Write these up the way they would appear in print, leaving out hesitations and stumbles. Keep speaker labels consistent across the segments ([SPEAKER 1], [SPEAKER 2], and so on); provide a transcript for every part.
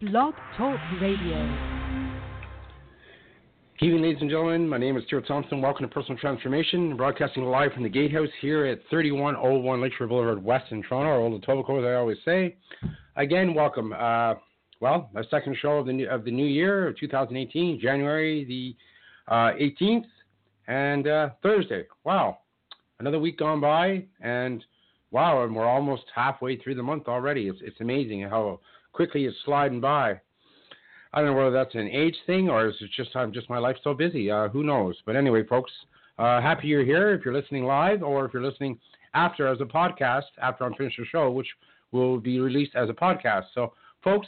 [SPEAKER 1] Blog Talk Radio.
[SPEAKER 2] Good evening, ladies and gentlemen. My name is Stuart Thompson. Welcome to Personal Transformation, broadcasting live from the Gatehouse here at 3101 Lakeshore Boulevard West in Toronto, or Old Etobicoke, as I always say. Again, welcome. Our second show of the new year, 2018, January the 18th, and Thursday. Wow, another week gone by, and wow, and we're almost halfway through the month already. It's amazing how quickly it's sliding by. I don't know whether that's an age thing or is it just my life's so busy. Who knows? But anyway, folks, happy you're here. If you're listening live or if you're listening after as a podcast, after I'm finished the show, which will be released as a podcast. So, folks,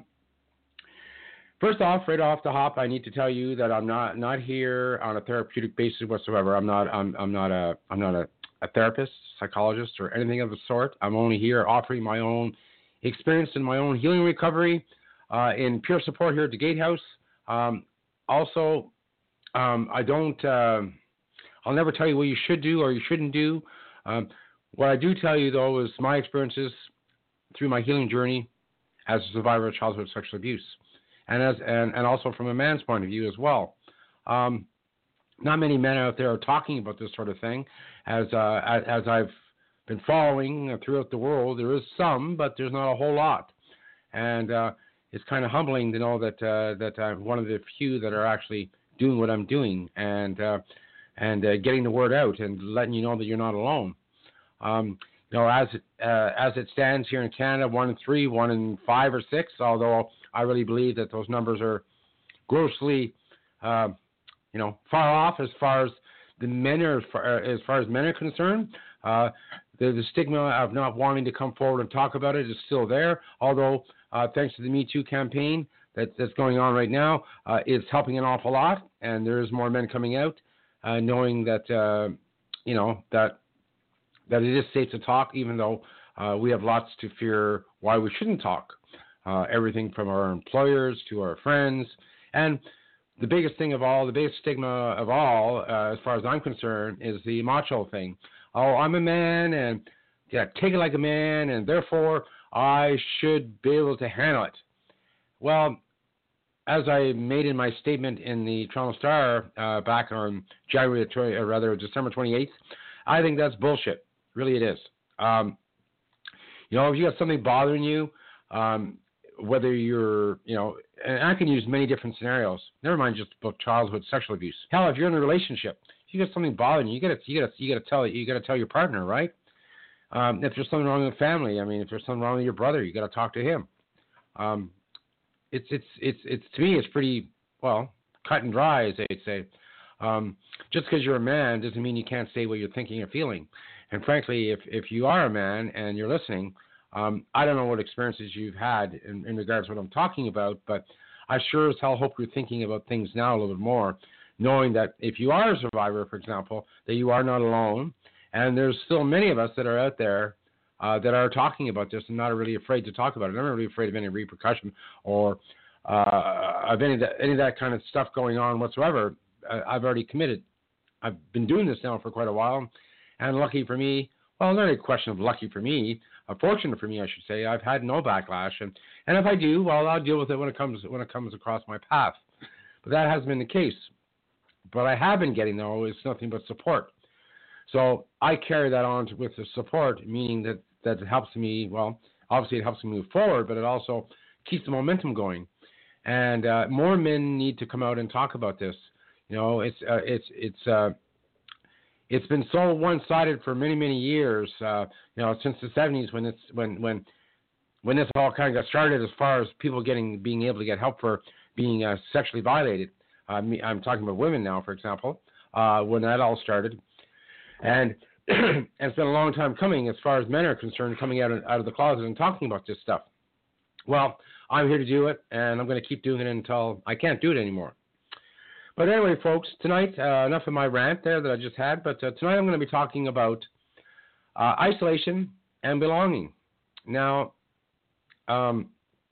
[SPEAKER 2] first off, right off the hop, I need to tell you that I'm not here on a therapeutic basis whatsoever. I'm not a therapist, psychologist, or anything of the sort. I'm only here offering my own experience in my own healing recovery. In pure support here at the Gatehouse. Also, I don't. I'll never tell you what you should do or you shouldn't do. What I do tell you though is my experiences through my healing journey as a survivor of childhood sexual abuse, and also from a man's point of view as well. Not many men out there are talking about this sort of thing, as I've been following throughout the world. There is some, but there's not a whole lot, and it's kind of humbling to know that I'm one of the few that are actually doing what I'm doing and getting the word out and letting you know that you're not alone. As it stands here in Canada, 1 in 3, 1 in 5 or 6. Although I really believe that those numbers are grossly, far off as far as the men are concerned. The stigma of not wanting to come forward and talk about it is still there. Although thanks to the Me Too campaign that's going on right now, it's helping an awful lot, and there's more men coming out, knowing that that it is safe to talk, even though we have lots to fear why we shouldn't talk. Everything from our employers to our friends, and the biggest thing of all, the biggest stigma of all, as far as I'm concerned, is the macho thing. Oh, I'm a man, and take it like a man, and therefore I should be able to handle it. Well, as I made in my statement in the Toronto Star back on December 28th, I think that's bullshit. Really, it is. If you got something bothering you, whether you're, and I can use many different scenarios. Never mind just about childhood sexual abuse. Hell, if you're in a relationship, if you got something bothering you, you gotta tell your partner, right? If there's something wrong with the family, if there's something wrong with your brother, you got to talk to him. It's to me, it's pretty cut and dry, as they'd say. Just because you're a man doesn't mean you can't say what you're thinking or feeling. And frankly, if you are a man and you're listening, I don't know what experiences you've had in regards to what I'm talking about, but I sure as hell hope you're thinking about things now a little bit more, knowing that if you are a survivor, for example, that you are not alone. And there's still many of us that are out there that are talking about this and not really afraid to talk about it. I'm not really afraid of any repercussion or of any of that kind of stuff going on whatsoever. I've already committed. I've been doing this now for quite a while, and lucky for me, well, not a question of lucky for me, fortunate for me, I should say, I've had no backlash, and if I do, well, I'll deal with it when it comes across my path. But that hasn't been the case. What I have been getting, though, is nothing but support. So I carry that on with the support, meaning that it helps me, well, obviously it helps me move forward, but it also keeps the momentum going. And more men need to come out and talk about this. It's been so one-sided for many, many years, since the 70s when this all kind of got started as far as people being able to get help for being sexually violated. I'm talking about women now, for example, when that all started. And it's been a long time coming as far as men are concerned, coming out of the closet and talking about this stuff. Well, I'm here to do it, and I'm going to keep doing it until I can't do it anymore. But anyway, folks, tonight, enough of my rant there that I just had, but tonight I'm going to be talking about isolation and belonging. Now, to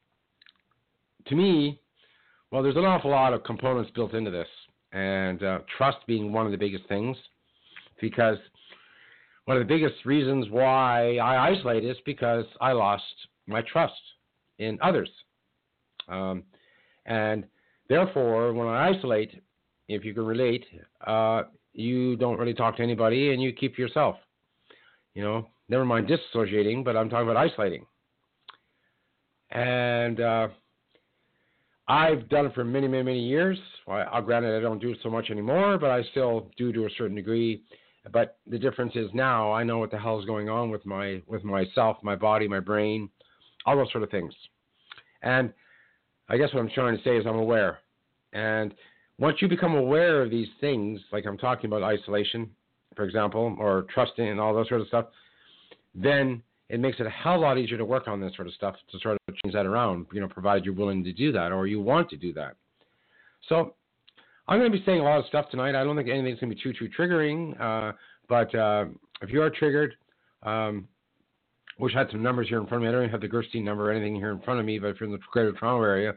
[SPEAKER 2] me, well, there's an awful lot of components built into this, and trust being one of the biggest things. Because one of the biggest reasons why I isolate is because I lost my trust in others. And therefore, when I isolate, if you can relate, you don't really talk to anybody and you keep to yourself. Never mind dissociating, but I'm talking about isolating. And I've done it for many, many, many years. Granted, I don't do it so much anymore, but I still do to a certain degree. But the difference is now I know what the hell is going on with myself, my body, my brain, all those sort of things. And I guess what I'm trying to say is I'm aware. And once you become aware of these things, like I'm talking about isolation, for example, or trusting and all those sort of stuff, then it makes it a hell of a lot easier to work on this sort of stuff, to sort of change that around, provided you're willing to do that or you want to do that. So I'm going to be saying a lot of stuff tonight. I don't think anything's going to be too triggering, but if you are triggered, wish I had some numbers here in front of me. I don't even have the Gerstein number or anything here in front of me, but if you're in the Greater Toronto area,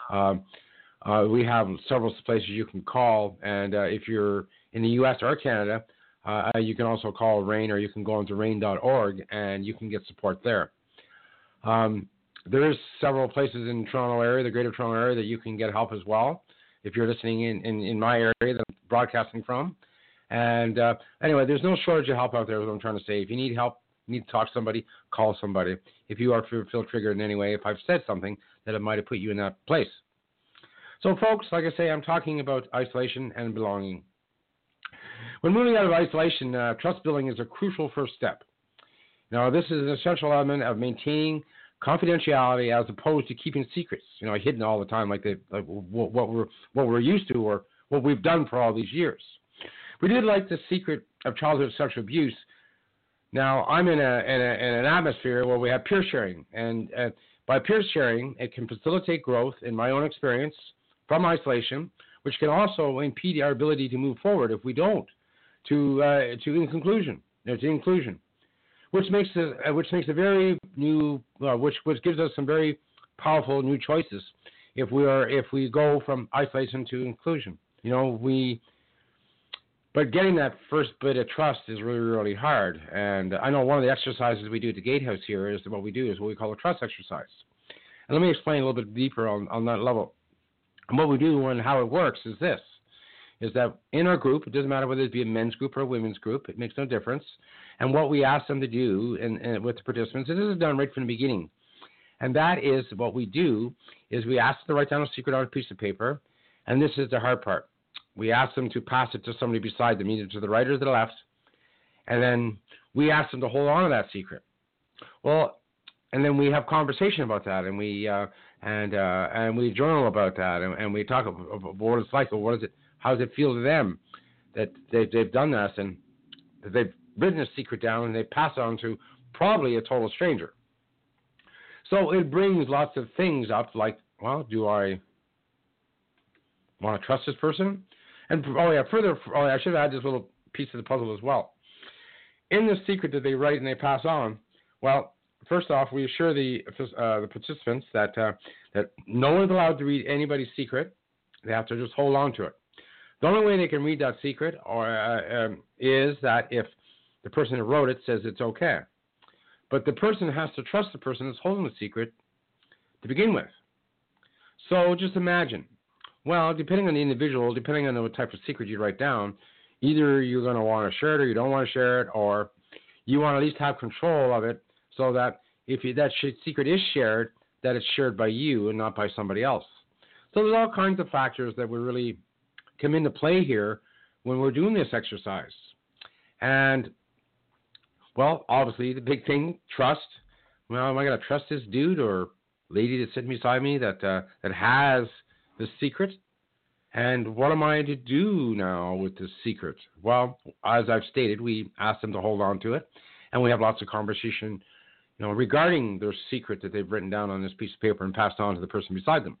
[SPEAKER 2] we have several places you can call, and if you're in the U.S. or Canada, you can also call RAINN, or you can go onto RAINN.org, and you can get support there. There's several places in the Toronto area, the Greater Toronto area, that you can get help as well, if you're listening in my area that I'm broadcasting from. And anyway, there's no shortage of help out there, is what I'm trying to say. If you need help, you need to talk to somebody, call somebody. If you feel triggered in any way, if I've said something that it might have put you in that place. So, folks, like I say, I'm talking about isolation and belonging. When moving out of isolation, trust building is a crucial first step. Now, this is an essential element of maintaining confidentiality as opposed to keeping secrets, hidden all the time, like what we're used to or what we've done for all these years. We did like the secret of childhood sexual abuse. Now, I'm in an atmosphere where we have peer sharing, and by peer sharing, it can facilitate growth in my own experience from isolation, which can also impede our ability to move forward if we don't to inclusion, which makes a very new, which gives us some very powerful new choices if we go from isolation to inclusion. But getting that first bit of trust is really, really hard. And I know one of the exercises we do at the Gatehouse here is what we call a trust exercise. And let me explain a little bit deeper on that level. And what we do and how it works is this, is that in our group, it doesn't matter whether it be a men's group or a women's group, it makes no difference. And what we ask them to do and with the participants, and this is done right from the beginning, and that is what we do is we ask them to write down a secret on a piece of paper, and this is the hard part. We ask them to pass it to somebody beside them, either to the right or to the left, and then we ask them to hold on to that secret. Well, and then we have conversation about that, and we journal about that, and we talk about what it's like, or how does it feel to them that they've done this, and that they've written a secret down, and they pass it on to probably a total stranger. So it brings lots of things up, like, well, do I want to trust this person? And I should have had this little piece of the puzzle as well. In the secret that they write and they pass on, well, first off, we assure the participants that no one's allowed to read anybody's secret. They have to just hold on to it. The only way they can read that secret is that if the person who wrote it says it's okay. But the person has to trust the person that's holding the secret to begin with. So just imagine. Well, depending on the individual, depending on what type of secret you write down, either you're going to want to share it or you don't want to share it, or you want to at least have control of it so that if that secret is shared, that it's shared by you and not by somebody else. So there's all kinds of factors that would really come into play here when we're doing this exercise. And, well, obviously the big thing, trust. Well, am I going to trust this dude or lady that's sitting beside me that has the secret? And what am I to do now with this secret? Well, as I've stated, we ask them to hold on to it, and we have lots of conversation, regarding their secret that they've written down on this piece of paper and passed on to the person beside them.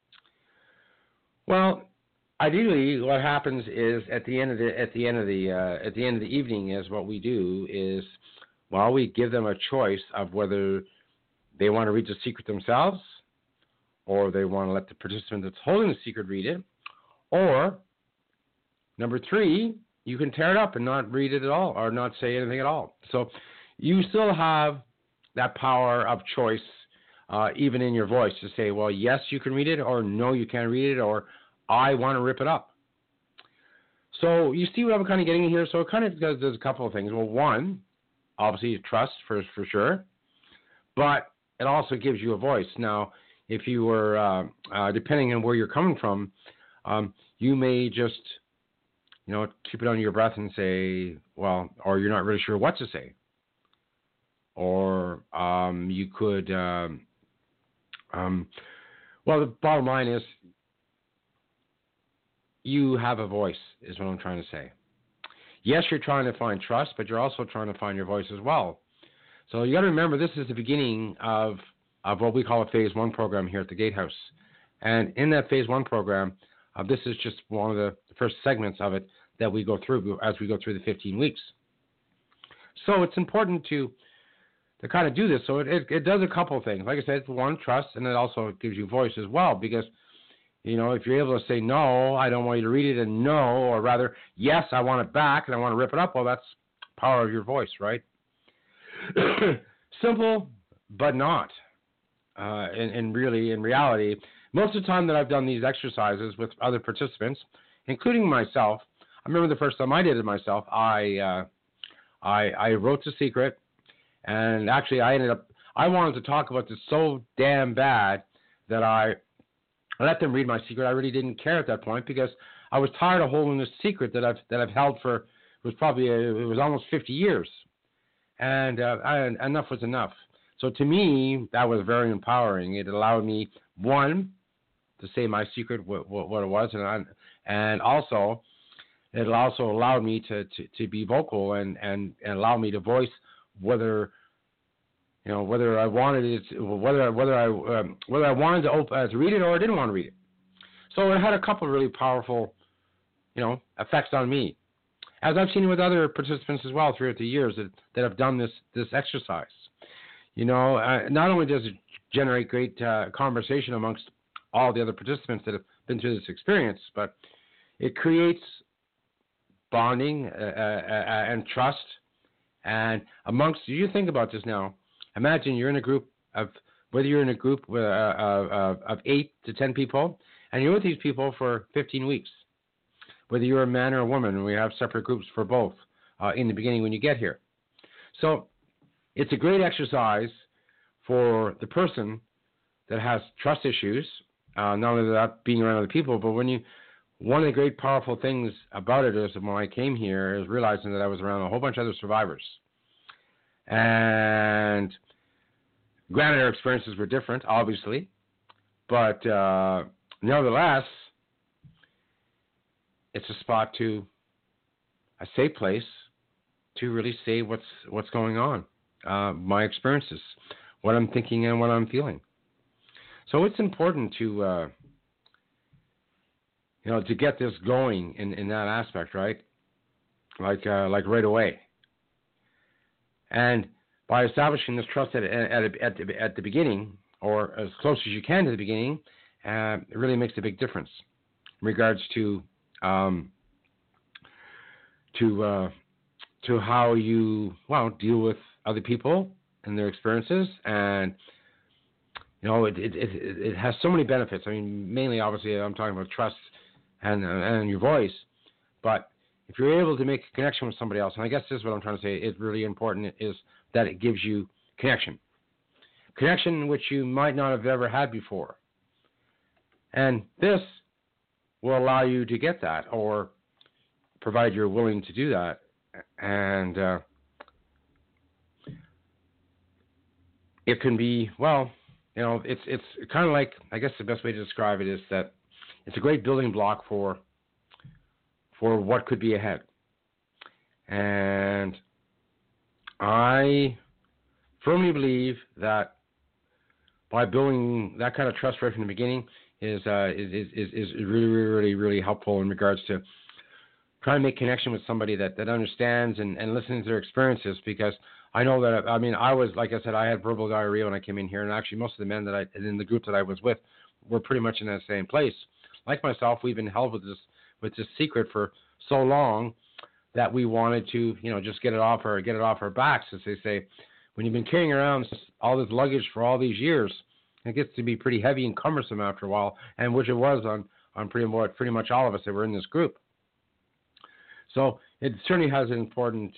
[SPEAKER 2] Well, ideally, what happens is at the end of the evening is what we do is, well, we give them a choice of whether they want to read the secret themselves, or they want to let the participant that's holding the secret read it, or number 3, you can tear it up and not read it at all, or not say anything at all. So you still have that power of choice even in your voice, to say, well, yes, you can read it, or no, you can't read it, or I want to rip it up. So you see what I'm kind of getting here? So it kind of does a couple of things. Well, one, obviously trust for sure, but it also gives you a voice. Now, if you were, depending on where you're coming from, you may just, keep it under your breath and say, well, or you're not really sure what to say. Or you could, well, the bottom line is you have a voice, is what I'm trying to say. Yes, you're trying to find trust, but you're also trying to find your voice as well. So you got to remember, this is the beginning of what we call a Phase 1 program here at the Gatehouse. And in that Phase 1 program, this is just one of the first segments of it that we go through as we go through the 15 weeks. So it's important to kind of do this. So it does a couple of things. Like I said, one, trust, and it also gives you voice as well, because if you're able to say, no, I don't want you to read it, and no, or rather, yes, I want it back and I want to rip it up, well, that's power of your voice, right? Simple, but not. In reality, most of the time that I've done these exercises with other participants, including myself, I remember the first time I did it myself, I wrote The Secret, and actually I wanted to talk about this so damn bad that I let them read my secret. I really didn't care at that point, because I was tired of holding this secret that I've held for, it was almost 50 years. And enough was enough. So to me, that was very empowering. It allowed me, one, to say my secret, what it was, and also it also allowed me to be vocal and allow me to voice whether I wanted it, whether I wanted to read it or I didn't want to read it. So it had a couple of really powerful, effects on me, as I've seen with other participants as well throughout the years that have done this exercise. Not only does it generate great conversation amongst all the other participants that have been through this experience, but it creates bonding and trust. And you think about this now. Imagine you're in a group of 8 to 10 people, and you're with these people for 15 weeks. Whether you're a man or a woman, and we have separate groups for both in the beginning when you get here. So it's a great exercise for the person that has trust issues, not only that being around other people, but one of the great powerful things about it is when I came here is realizing that I was around a whole bunch of other survivors. And granted, our experiences were different, obviously, but nevertheless, it's a safe place to really say what's going on, my experiences, what I'm thinking and what I'm feeling. So it's important to get this going in that aspect, right? Like right away. And by establishing this trust at the beginning, or as close as you can to the beginning, it really makes a big difference in regards to how you deal with other people and their experiences. And it has so many benefits. I mean, mainly obviously I'm talking about trust and your voice, but if you're able to make a connection with somebody else, and I guess this is what I'm trying to say, it's really important, is that it gives you connection which you might not have ever had before. And this will allow you to get that, or provide you're willing to do that. And it can be, it's kind of like, I guess the best way to describe it is that it's a great building block for what could be ahead. And I firmly believe that by building that kind of trust right from the beginning is really, really, really helpful in regards to trying to make connection with somebody that understands and listening to their experiences. Because I know that, I was, like I said, I had verbal diarrhea when I came in here, and actually most of the men that in the group that I was with were pretty much in that same place. Like myself, we've been held with this secret for so long that we wanted to, just get it off our backs, as they say. When you've been carrying around all this luggage for all these years, It gets to be pretty heavy and cumbersome after a while, and which it was on pretty much all of us that were in this group. So it certainly has an important.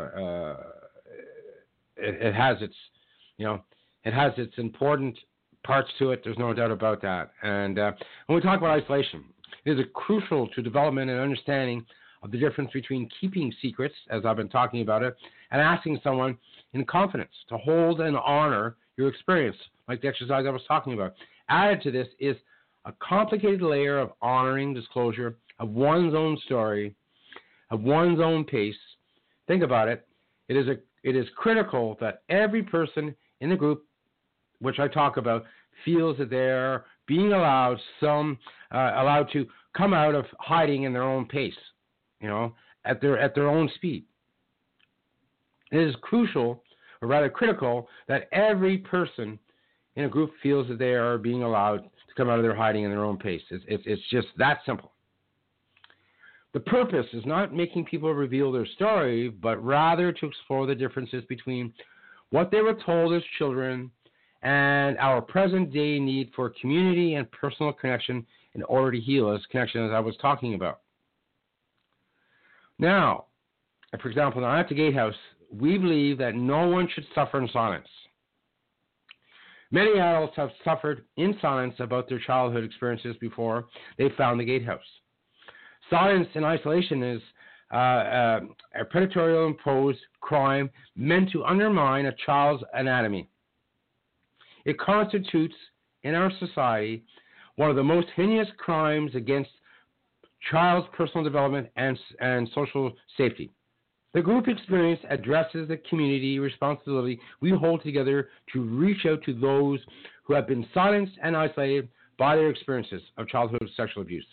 [SPEAKER 2] It has its, it has its important parts to it. There's no doubt about that. And when we talk about isolation, it is crucial to development and understanding of the difference between keeping secrets, as I've been talking about it, and asking someone in confidence to hold and honor your experience, like the exercise I was talking about. Added to this is a complicated layer of honoring disclosure of one's own story, of one's own pace. Think about it. It is critical that every person in the group, which I talk about, feels that they're being allowed to come out of hiding in their own pace, at their own speed. It is crucial, or rather critical, that every person in a group feels that they are being allowed to come out of their hiding in their own pace. It's just that simple. The purpose is not making people reveal their story, but rather to explore the differences between what they were told as children and our present-day need for community and personal connection in order to heal, this connection as I was talking about. Now, for example, at the Gatehouse, we believe that no one should suffer in silence. Many adults have suffered in silence about their childhood experiences before they found the Gatehouse. Silence in isolation is a predatory imposed crime meant to undermine a child's anatomy. It constitutes, in our society, one of the most heinous crimes against child's personal development and social safety. The group experience addresses the community responsibility we hold together to reach out to those who have been silenced and isolated by their experiences of childhood sexual abuse.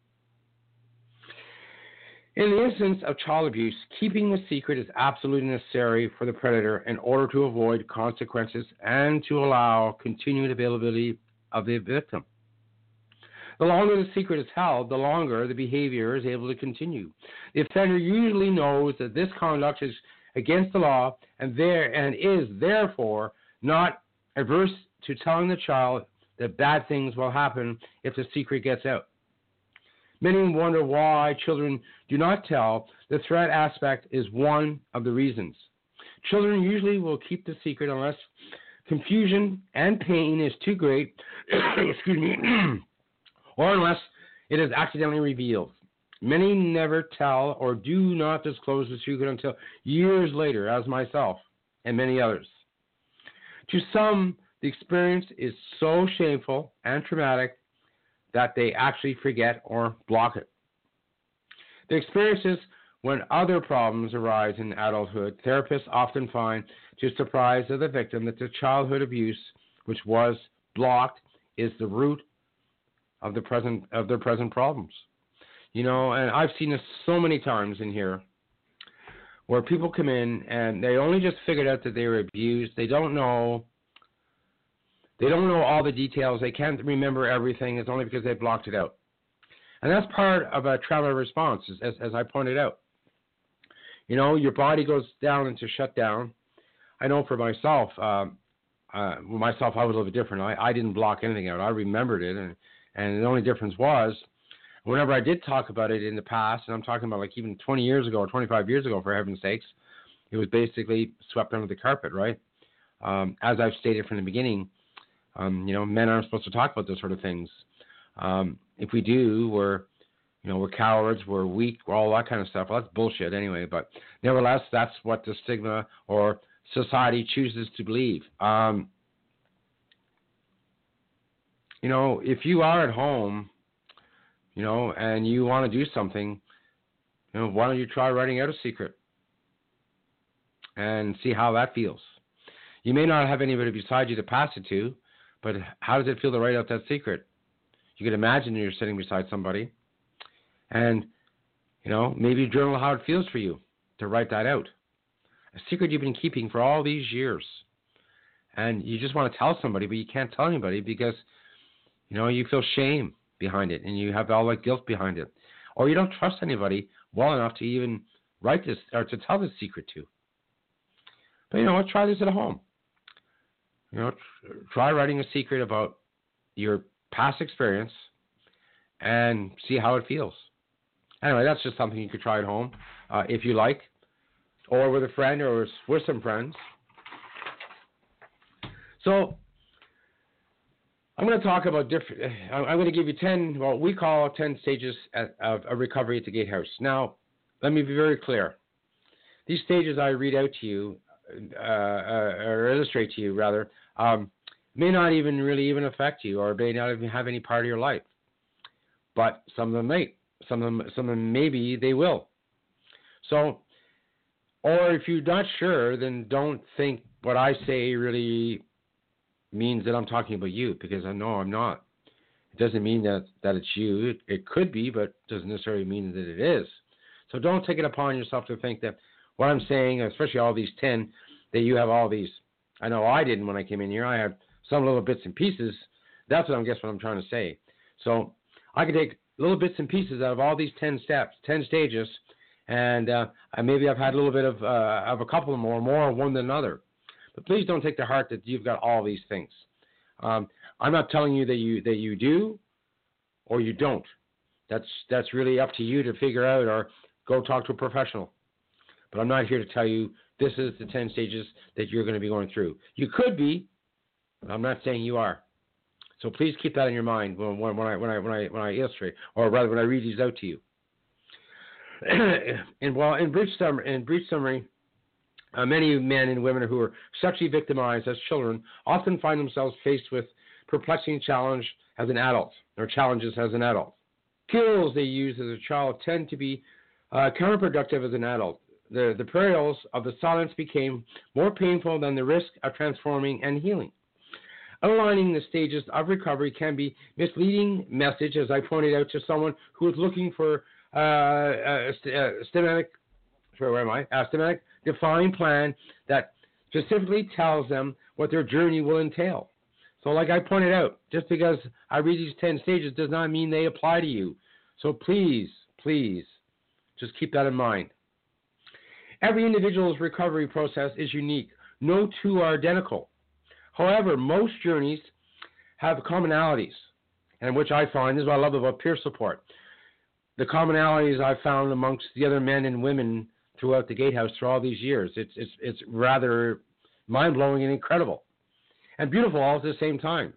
[SPEAKER 2] In the instance of child abuse, keeping the secret is absolutely necessary for the predator in order to avoid consequences and to allow continued availability of the victim. The longer the secret is held, the longer the behavior is able to continue. The offender usually knows that this conduct is against the law and is therefore not averse to telling the child that bad things will happen if the secret gets out. Many wonder why children do not tell. The threat aspect is one of the reasons. Children usually will keep the secret unless confusion and pain is too great, or unless it is accidentally revealed. Many never tell or do not disclose the secret until years later, as myself and many others. To some, the experience is so shameful and traumatic that they actually forget or block it. The experiences when other problems arise in adulthood, therapists often find, to the surprise of the victim, that the childhood abuse, which was blocked, is the root of their present problems. And I've seen this so many times in here, where people come in and they only just figured out that they were abused. They don't know all the details. They can't remember everything. It's only because they blocked it out. And that's part of a trauma response, as I pointed out. Your body goes down into shutdown. I know for myself, I was a little bit different. I didn't block anything out. I remembered it. And the only difference was, whenever I did talk about it in the past, and I'm talking about like even 20 years ago or 25 years ago, for heaven's sakes, it was basically swept under the carpet, right? As I've stated from the beginning, men aren't supposed to talk about those sort of things. If we do, we're cowards, we're weak, we're all that kind of stuff. Well, that's bullshit anyway. But nevertheless, that's what the stigma or society chooses to believe. If you are at home, and you want to do something, why don't you try writing out a secret and see how that feels? You may not have anybody beside you to pass it to, but how does it feel to write out that secret? You can imagine you're sitting beside somebody, and, maybe journal how it feels for you to write that out. A secret you've been keeping for all these years, and you just want to tell somebody, but you can't tell anybody because, you feel shame behind it, and you have all that guilt behind it, or you don't trust anybody well enough to even write this or to tell this secret to. But try this at home. You know, try writing a secret about your past experience and see how it feels. Anyway, that's just something you could try at home if you like, or with a friend or with some friends. So I'm going to talk about different. I'm going to give you 10, what we call 10 stages of recovery at the Gatehouse. Now, let me be very clear. These stages I read out to you, or illustrate to you rather, may not even really even affect you, or may not even have any part of your life. But some of them may. Some of them maybe they will. So, or if you're not sure, then don't think what I say really means that I'm talking about you, because I know I'm not. It doesn't mean that it's you. It could be, but it doesn't necessarily mean that it is. So don't take it upon yourself to think that what I'm saying, especially all these 10, that you have all these. I know I didn't when I came in here. I had some little bits and pieces. That's what I'm trying to say. So I can take little bits and pieces out of all these 10 steps, 10 stages, and maybe I've had a little bit of a couple more one than another. But please don't take to heart that you've got all these things. I'm not telling you that you do or you don't. That's really up to you to figure out, or go talk to a professional. But I'm not here to tell you this is the 10 stages that you're going to be going through. You could be, but I'm not saying you are. So please keep that in your mind when I illustrate, or rather when I read these out to you. In brief summary, many men and women who are sexually victimized as children often find themselves faced with perplexing challenges as an adult. Skills they use as a child tend to be counterproductive as an adult. The perils of the silence became more painful than the risk of transforming and healing. Outlining the stages of recovery can be misleading message, as I pointed out to someone who is looking for a systematic defined plan that specifically tells them what their journey will entail. So like I pointed out, just because I read these 10 stages does not mean they apply to you. So please, just keep that in mind. Every individual's recovery process is unique. No two are identical. However, most journeys have commonalities, and which I find is what I love about peer support. The commonalities I've found amongst the other men and women throughout the Gatehouse through all these years. It's rather mind-blowing and incredible, and beautiful all at the same time.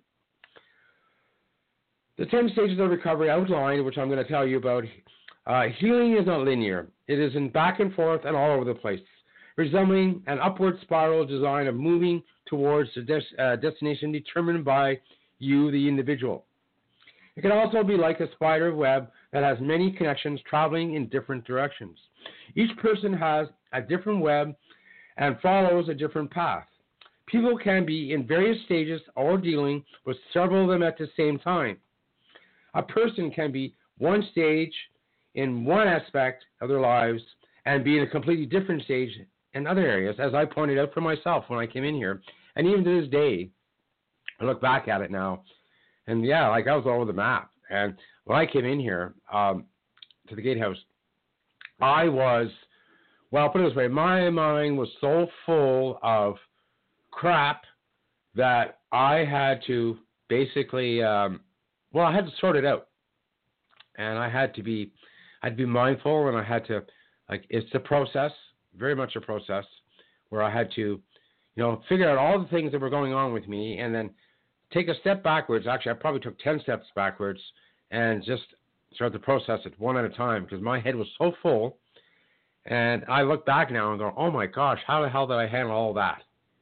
[SPEAKER 2] The 10 stages of recovery outlined, which I'm going to tell you about, healing is not linear. It is in back and forth and all over the place, resembling an upward spiral design of moving towards the destination determined by you, the individual. It can also be like a spider web that has many connections traveling in different directions. Each person has a different web and follows a different path. People can be in various stages or dealing with several of them at the same time. A person can be one stage in one aspect of their lives and be in a completely different stage in other areas, as I pointed out for myself when I came in here. And even to this day, I look back at it now, and yeah, like I was all over the map. And when I came in here to the Gatehouse, I was, well, put it this way, my mind was so full of crap that I had to basically, I had to sort it out. And I had to be mindful, and I had to, it's a process, very much a process, where I had to, figure out all the things that were going on with me, and then take a step backwards. Actually, I probably took 10 steps backwards and just start to process it one at a time, because my head was so full. And I look back now and go, oh my gosh, how the hell did I handle all that?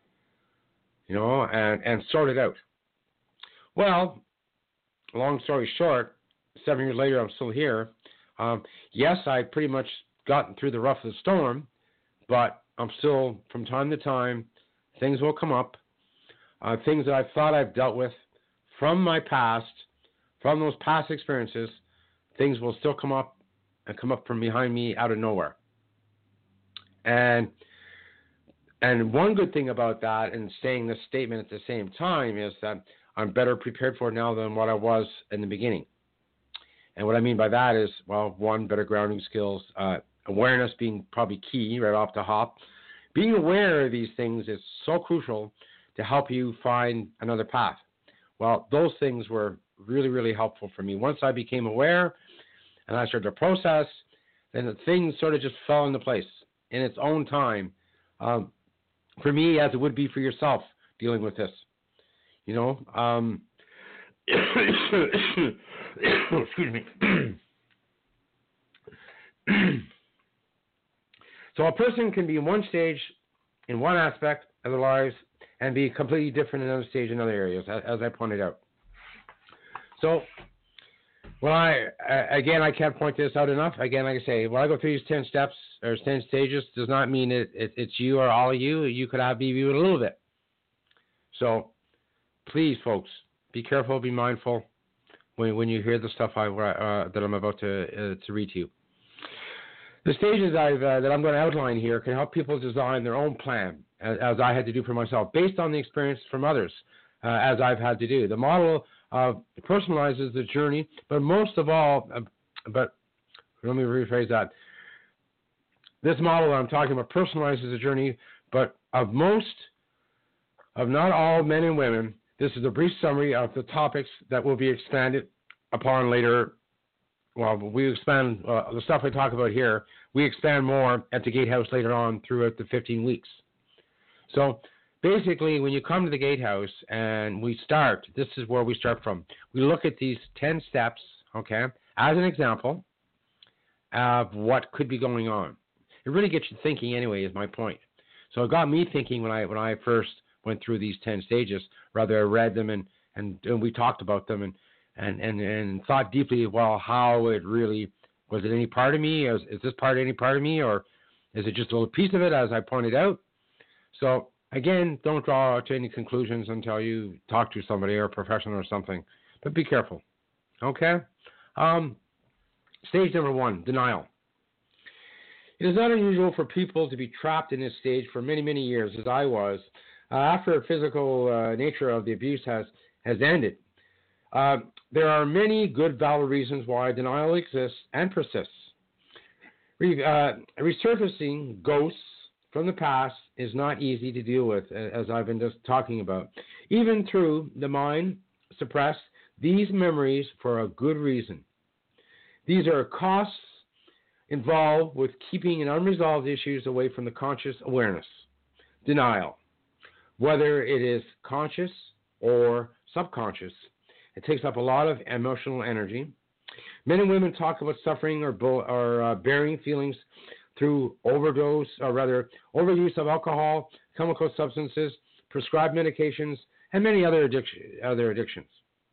[SPEAKER 2] And sort it out. Well, long story short, 7 years later, I'm still here. Yes, I pretty much gotten through the rough of the storm, but I'm still, from time to time, things will come up. Things that I thought I've dealt with from my past, from those past experiences, things will still come up and come up from behind me out of nowhere. And one good thing about that, and saying this statement at the same time, is that I'm better prepared for it now than what I was in the beginning. And what I mean by that is, well, one, better grounding skills, awareness being probably key right off the hop. Being aware of these things is so crucial, to help you find another path. Well, those things were really, really helpful for me. Once I became aware and I started to process, then the things sort of just fell into place in its own time. For me, as it would be for yourself dealing with this. You know, excuse me. So a person can be in one stage, in one aspect of their lives, and be completely different in another stage in other areas, as I pointed out. So, when I can't point this out enough. Again, like I say, when I go through these 10 steps or 10 stages, does not mean it's you or all of you. You could have you a little bit. So, please, folks, be careful, be mindful when you hear the stuff that I'm about to read to you. The stages that I'm going to outline here can help people design their own plan, as I had to do for myself, based on the experience from others, as I've had to do. The model personalizes the journey, but most of all, but let me rephrase that. This model that I'm talking about personalizes the journey, but of not all men and women. This is a brief summary of the topics that will be expanded upon later. Well, we expand the stuff I talk about here. We expand more at the Gatehouse later on throughout the 15 weeks. So basically, when you come to the Gatehouse and we start, this is where we start from. We look at these 10 steps, okay, as an example of what could be going on. It really gets you thinking anyway, is my point. So it got me thinking when I first went through these 10 stages. Rather, I read them and we talked about them and thought deeply, well, how it really, was it any part of me? Is this part any part of me? Or is it just a little piece of it, as I pointed out? So, again, don't draw to any conclusions until you talk to somebody or a professional or something. But be careful. Okay? Stage number 1, denial. It is not unusual for people to be trapped in this stage for many, many years, as I was, after the physical nature of the abuse has ended. There are many good, valid reasons why denial exists and persists. Resurfacing ghosts from the past is not easy to deal with, as I've been just talking about. Even through the mind suppress these memories for a good reason. These are costs involved with keeping unresolved issues away from the conscious awareness. Denial, whether it is conscious or subconscious, it takes up a lot of emotional energy. Men and women talk about suffering or bearing feelings through overuse of alcohol, chemical substances, prescribed medications, and many other addictions.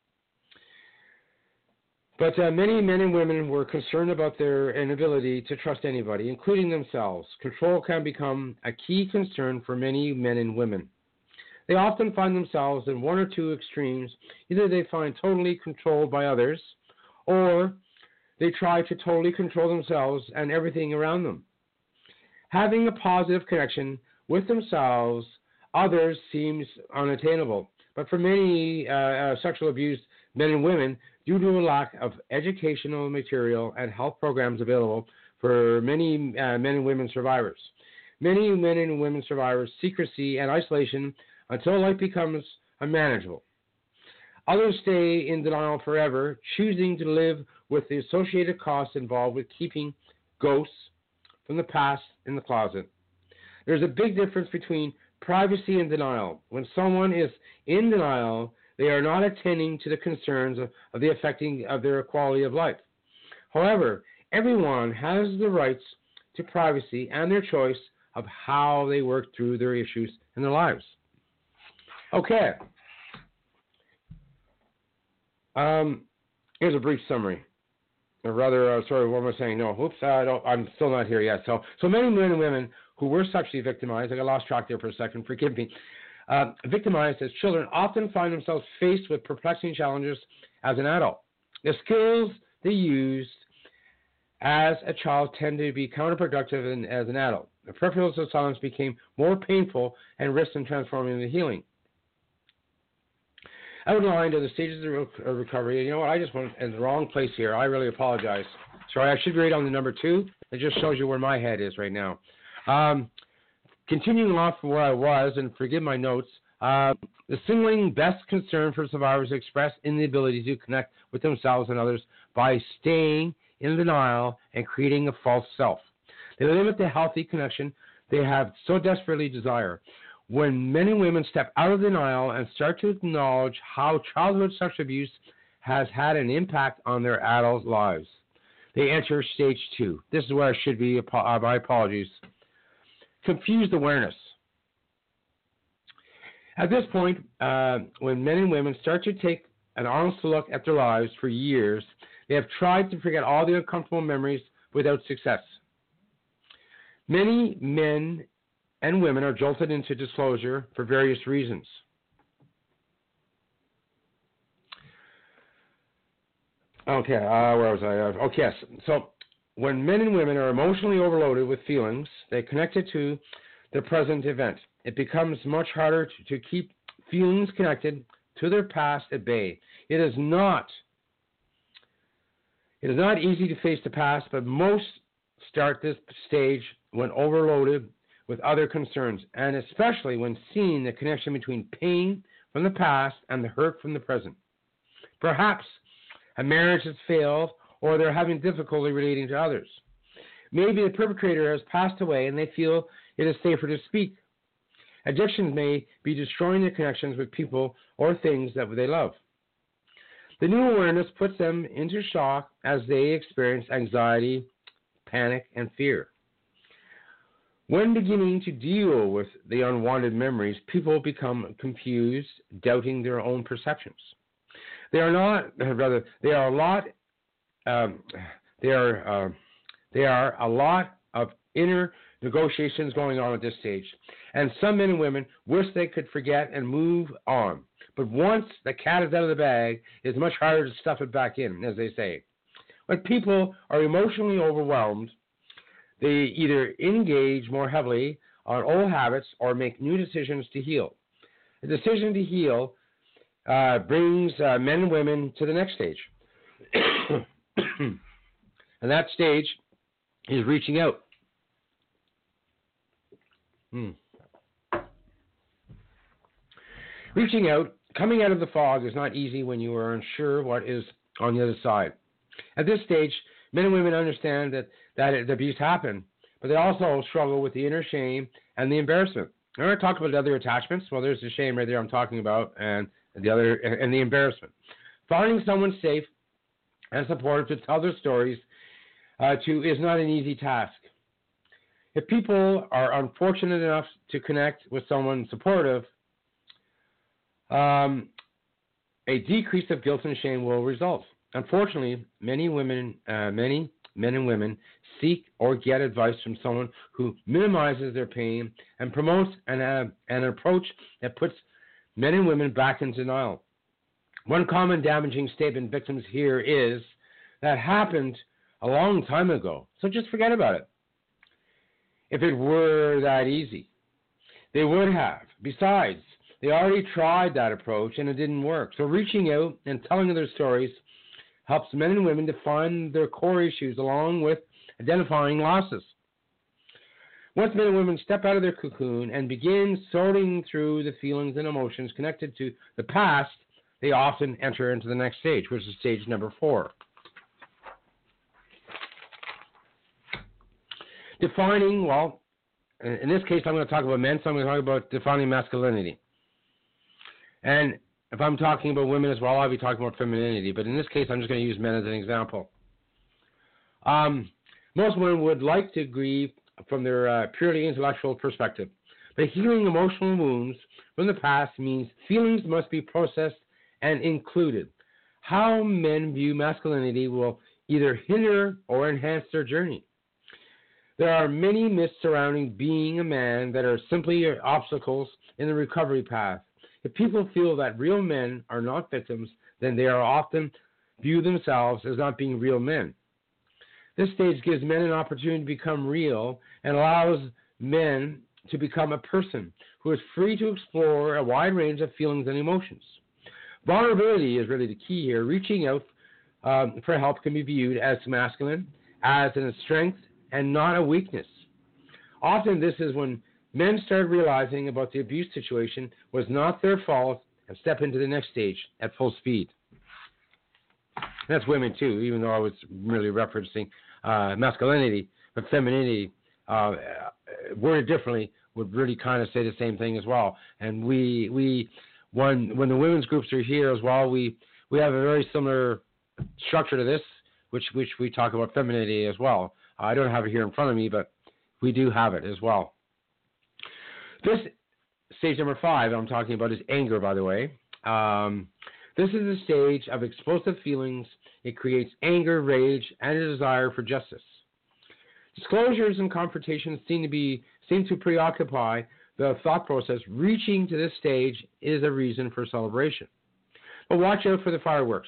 [SPEAKER 2] But many men and women were concerned about their inability to trust anybody, including themselves. Control can become a key concern for many men and women. They often find themselves in one or two extremes. Either they find totally controlled by others, or they try to totally control themselves and everything around them. Having a positive connection with themselves, others seems unattainable. But for many sexual abused men and women, due to a lack of educational material and health programs available for many men and women survivors. Many men and women survivors, secrecy and isolation until life becomes unmanageable. Others stay in denial forever, choosing to live with the associated costs involved with keeping ghosts from the past in the closet. There's a big difference between privacy and denial. When someone is in denial, they are not attending to the concerns of the affecting of their quality of life. However, everyone has the rights to privacy and their choice of how they work through their issues in their lives. Okay. Here's a brief summary. Or rather, what am I saying? No, I'm still not here yet. So many men and women who were sexually victimized, I got lost track there for a second, forgive me, victimized as children often find themselves faced with perplexing challenges as an adult. The skills they used as a child tend to be counterproductive as an adult. The preference of silence became more painful and risked in transforming the healing. Outlined are the stages of recovery. You know what? I just went in the wrong place here. I really apologize. Sorry, I should read on the number 2. It just shows you where my head is right now. Continuing off from where I was, and forgive my notes, The single best concern for survivors is expressed in the ability to connect with themselves and others by staying in denial and creating a false self. They limit the healthy connection they have so desperately desire. When men and women step out of denial and start to acknowledge how childhood sexual abuse has had an impact on their adult lives, they enter stage 2. This is where I should be. My apologies. Confused awareness. At this point, when men and women start to take an honest look at their lives for years, they have tried to forget all the uncomfortable memories without success. Many men and women are jolted into disclosure for various reasons. Okay, where was I? Okay, yes. So when men and women are emotionally overloaded with feelings, they connect it to the present event. It becomes much harder to keep feelings connected to their past at bay. It is not easy to face the past, but most start this stage when overloaded with other concerns, and especially when seeing the connection between pain from the past and the hurt from the present. Perhaps a marriage has failed, or they're having difficulty relating to others. Maybe the perpetrator has passed away and they feel it is safer to speak. Addictions may be destroying their connections with people or things that they love. The new awareness puts them into shock as they experience anxiety, panic, and fear. When beginning to deal with the unwanted memories, people become confused, doubting their own perceptions. There are a lot of inner negotiations going on at this stage, and some men and women wish they could forget and move on. But once the cat is out of the bag, it's much harder to stuff it back in, as they say. When people are emotionally overwhelmed, they either engage more heavily on old habits or make new decisions to heal. A decision to heal brings men and women to the next stage. And that stage is reaching out. Reaching out, coming out of the fog is not easy when you are unsure what is on the other side. At this stage, men and women understand that the abuse happened, but they also struggle with the inner shame and the embarrassment. I already talked about other attachments. Well, there's the shame right there I'm talking about, and the embarrassment. Finding someone safe and supportive to tell their stories to is not an easy task. If people are unfortunate enough to connect with someone supportive, a decrease of guilt and shame will result. Unfortunately, many men and women seek or get advice from someone who minimizes their pain and promotes an approach that puts men and women back in denial. One common damaging statement victims hear is, "That happened a long time ago, so just forget about it." If it were that easy, they would have. Besides, they already tried that approach and it didn't work. So reaching out and telling their stories helps men and women define their core issues along with identifying losses. Once men and women step out of their cocoon and begin sorting through the feelings and emotions connected to the past, they often enter into the next stage, which is stage number 4. Defining, well, in this case I'm going to talk about men, so I'm going to talk about defining masculinity. And if I'm talking about women as well, I'll be talking about femininity. But in this case, I'm just going to use men as an example. Most women would like to grieve from their purely intellectual perspective. But healing emotional wounds from the past means feelings must be processed and included. How men view masculinity will either hinder or enhance their journey. There are many myths surrounding being a man that are simply obstacles in the recovery path. If people feel that real men are not victims, then they are often view themselves as not being real men. This stage gives men an opportunity to become real and allows men to become a person who is free to explore a wide range of feelings and emotions. Vulnerability is really the key here. Reaching out for help can be viewed as masculine, as a strength, and not a weakness. Often this is when men started realizing about the abuse situation was not their fault and step into the next stage at full speed. That's women too, even though I was really referencing masculinity, but femininity, worded differently, would really kind of say the same thing as well. And when the women's groups are here as well, we have a very similar structure to this, which we talk about femininity as well. I don't have it here in front of me, but we do have it as well. This stage number 5 I'm talking about is anger, by the way. This is a stage of explosive feelings. It creates anger, rage, and a desire for justice. Disclosures and confrontations seem to preoccupy the thought process. Reaching to this stage is a reason for celebration. But watch out for the fireworks.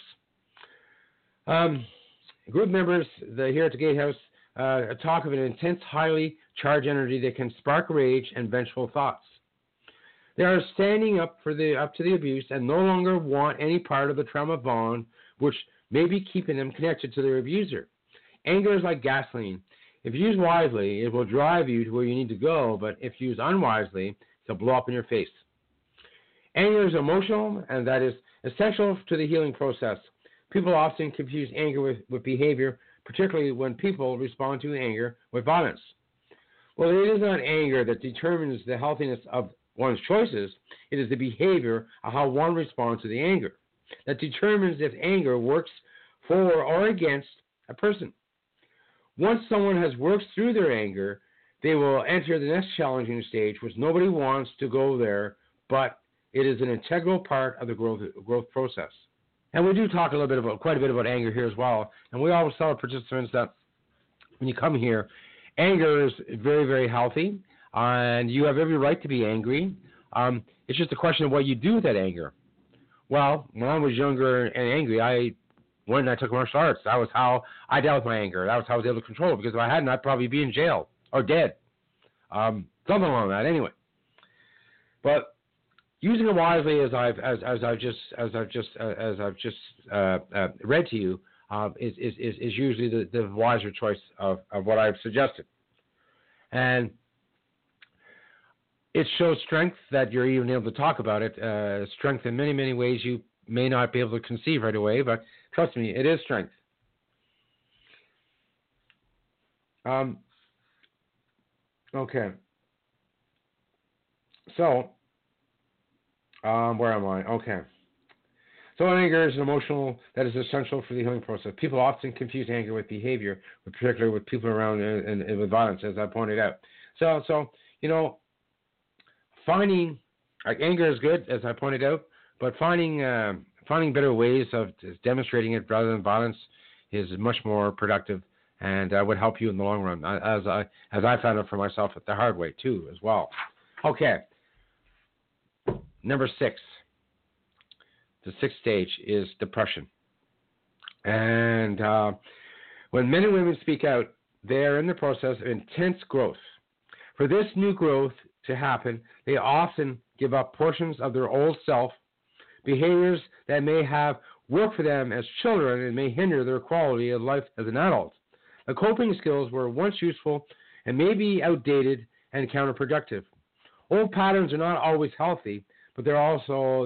[SPEAKER 2] Group members here at the Gatehouse talk of an intense, highly charged energy that can spark rage and vengeful thoughts. They are standing up to the abuse and no longer want any part of the trauma bond which may be keeping them connected to their abuser. Anger is like gasoline. If used wisely, it will drive you to where you need to go, but if used unwisely, it'll blow up in your face. Anger is emotional, and that is essential to the healing process. People often confuse anger with behavior, particularly when people respond to anger with violence. Well, it is not anger that determines the healthiness of one's choices. It is the behavior of how one responds to the anger that determines if anger works for or against a person. Once someone has worked through their anger, they will enter the next challenging stage, which nobody wants to go there, but it is an integral part of the growth process. And we do talk quite a bit about anger here as well. And we always tell our participants that when you come here, anger is very, very healthy, and you have every right to be angry. It's just a question of what you do with that anger. Well, when I was younger and angry, I took martial arts. That was how I dealt with my anger. That was how I was able to control it, because if I hadn't, I'd probably be in jail or dead. Something along that, anyway. But using it wisely, as I've just read to you, is usually the wiser choice of what I've suggested. And it shows strength that you're even able to talk about it. Strength in many, many ways you may not be able to conceive right away, but trust me, it is strength. Okay. So, where am I? Okay. So anger is an emotional that is essential for the healing process. People often confuse anger with behavior, particularly with people around and with violence, as I pointed out. So finding anger is good, as I pointed out, but finding better ways of demonstrating it rather than violence is much more productive, and would help you in the long run, as I found out for myself the hard way too, as well. Okay. Number 6. The 6th stage is depression. And when men and women speak out, they are in the process of intense growth. For this new growth to happen, they often give up portions of their old self, behaviors that may have worked for them as children and may hinder their quality of life as an adult. The coping skills were once useful and may be outdated and counterproductive. Old patterns are not always healthy, but they all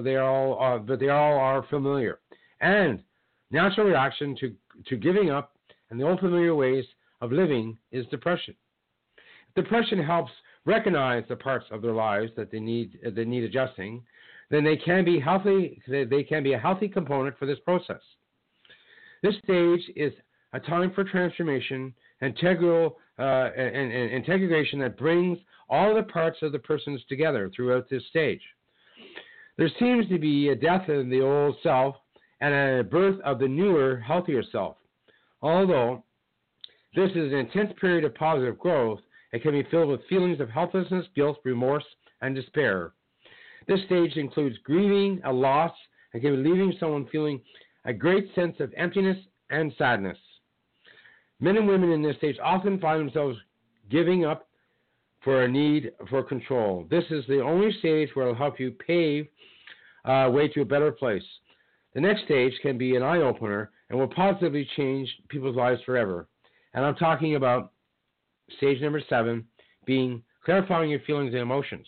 [SPEAKER 2] are familiar. And natural reaction to giving up and the old familiar ways of living is depression. Depression helps recognize the parts of their lives that they need adjusting. Then they can be healthy. They can be a healthy component for this process. This stage is a time for transformation, integration that brings all the parts of the persons together throughout this stage. There seems to be a death in the old self and a birth of the newer, healthier self. Although this is an intense period of positive growth, it can be filled with feelings of helplessness, guilt, remorse, and despair. This stage includes grieving a loss and can be leaving someone feeling a great sense of emptiness and sadness. Men and women in this stage often find themselves giving up for a need for control. This is the only stage where it will help you pave way to a better place. The next stage can be an eye-opener and will positively change people's lives forever. And I'm talking about stage number 7, being clarifying your feelings and emotions.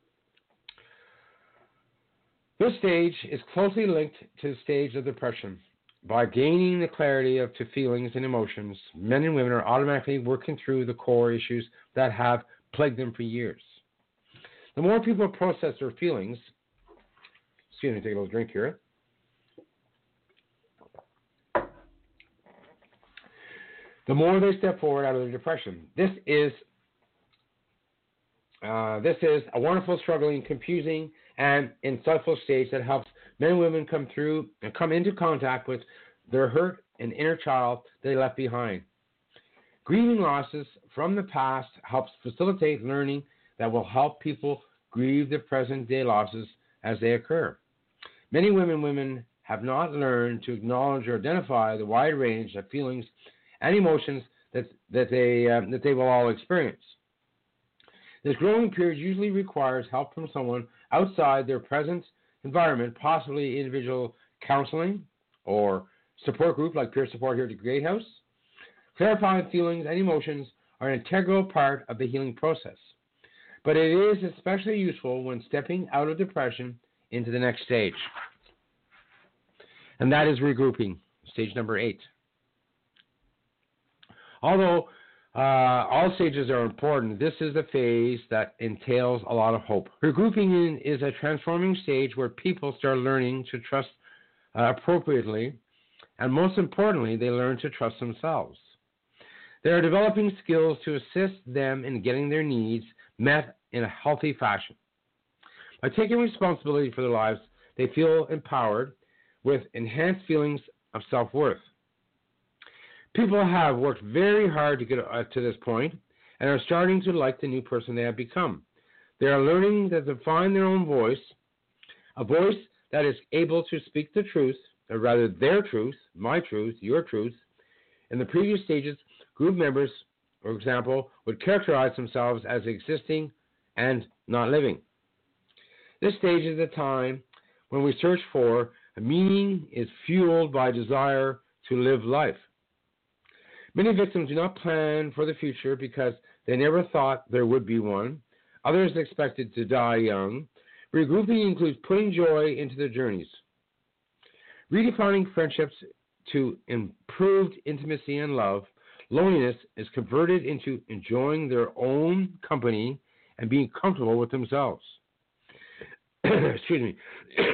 [SPEAKER 2] This stage is closely linked to the stage of depression. By gaining the clarity to feelings and emotions, men and women are automatically working through the core issues that have plagued them for years. The more people process their feelings, excuse me, take a little drink here. The more they step forward out of their depression. This is a wonderful, struggling, confusing, and insightful stage that helps men and women come into contact with their hurt and inner child they left behind. Grieving losses from the past helps facilitate learning that will help people grieve the present-day losses as they occur. Many women have not learned to acknowledge or identify the wide range of feelings and emotions that they will all experience. This growing period usually requires help from someone outside their present environment, possibly individual counseling or support group like peer support here at the Gatehouse. Clarifying feelings and emotions are an integral part of the healing process, but it is especially useful when stepping out of depression into the next stage, and that is regrouping, stage number 8. Although all stages are important, this is a phase that entails a lot of hope. Regrouping is a transforming stage where people start learning to trust appropriately, and most importantly, they learn to trust themselves. They are developing skills to assist them in getting their needs met in a healthy fashion. By taking responsibility for their lives, they feel empowered with enhanced feelings of self-worth. People have worked very hard to get to this point and are starting to like the new person they have become. They are learning to define their own voice, a voice that is able to speak the truth, or rather their truth, my truth, your truth. In the previous stages, group members, for example, would characterize themselves as existing and not living. This stage is the time when we search for a meaning is fueled by desire to live life. Many victims do not plan for the future because they never thought there would be one. Others expected to die young. Regrouping includes putting joy into their journeys. Redefining friendships to improved intimacy and love. Loneliness is converted into enjoying their own company and being comfortable with themselves. Excuse me.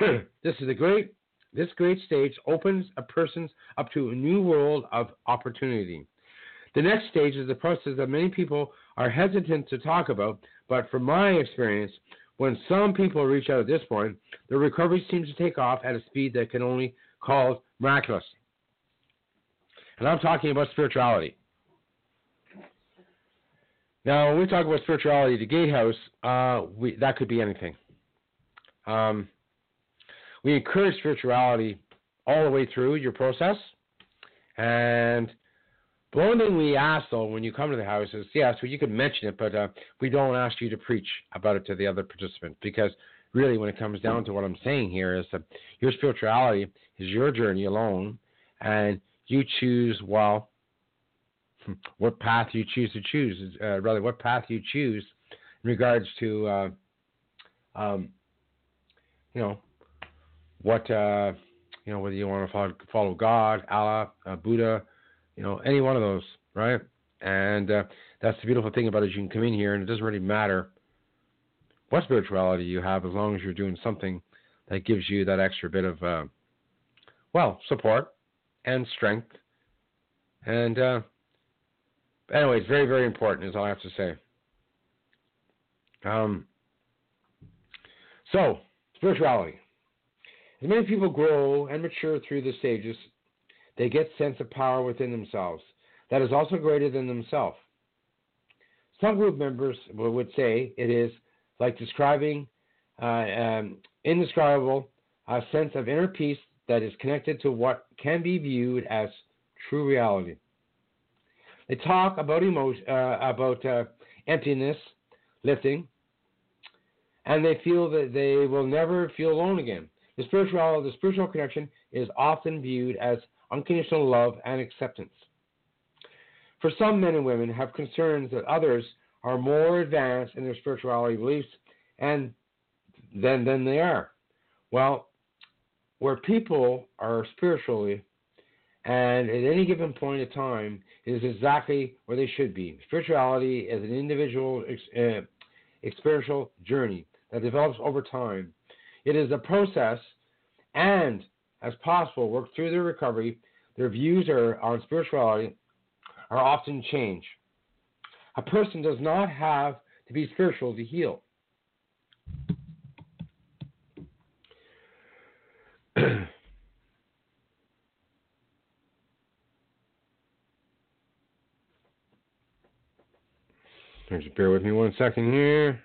[SPEAKER 2] This great stage opens a person up to a new world of opportunity. The next stage is the process that many people are hesitant to talk about, but from my experience, when some people reach out at this point, the recovery seems to take off at a speed that can only be called miraculous. And I'm talking about spirituality. Now, when we talk about spirituality at the Gatehouse, that could be anything. We encourage spirituality all the way through your process. And the only thing we ask, though, when you come to the house is, yes, well, you can mention it, but we don't ask you to preach about it to the other participant. Because really, when it comes down to what I'm saying here is that your spirituality is your journey alone, and you choose, well, what path you choose to choose, what path you choose in regards to, whether you want to follow God, Allah, Buddha, any one of those, right? And that's the beautiful thing about it. You can come in here, and it doesn't really matter what spirituality you have, as long as you're doing something that gives you that extra bit of, support and strength. And anyway, it's very, very important, is all I have to say. So, spirituality. As many people grow and mature through the stages, they get a sense of power within themselves that is also greater than themselves. Some group members would say it is like describing indescribable sense of inner peace that is connected to what can be viewed as true reality. They talk about emptiness, lifting, and they feel that they will never feel alone again. The spiritual connection is often viewed as unconditional love and acceptance. For some men and women have concerns that others are more advanced in their spirituality beliefs and than they are. Well, where people are spiritually and at any given point in time is exactly where they should be. Spirituality is an individual experiential journey that develops over time. It is a process, and as possible, work through their recovery. Their views on spirituality are often changed. A person does not have to be spiritual to heal. Just bear with me 1 second here.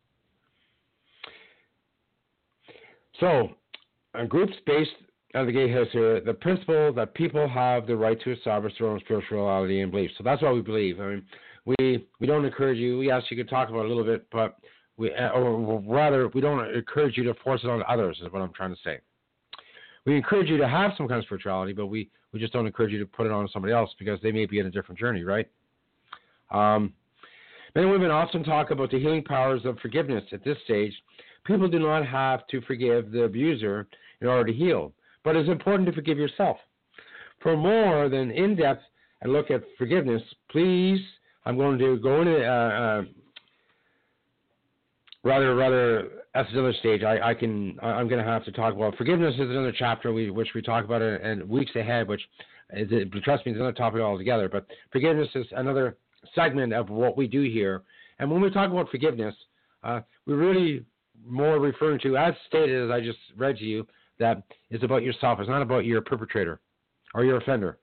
[SPEAKER 2] So, groups based on the Gatehouse here, the principle that people have the right to establish their own spirituality and beliefs. So that's what we believe. I mean, we don't encourage you. Yes, you could talk about it a little bit, but or rather, we don't encourage you to force it on others. Is what I'm trying to say. We encourage you to have some kind of spirituality, but we just don't encourage you to put it on somebody else because they may be in a different journey, right? Many women often talk about the healing powers of forgiveness at this stage. People do not have to forgive the abuser in order to heal, but it's important to forgive yourself. For more than in-depth a look at forgiveness, please, I'm going to go into rather that's another stage. I'm going to have to talk about forgiveness is another chapter which we talk about in weeks ahead, which is, trust me, is another topic altogether. But forgiveness is another segment of what we do here. And when we talk about forgiveness, we're really more referring to, as stated, as I just read to you, that it's about yourself. It's not about your perpetrator or your offender.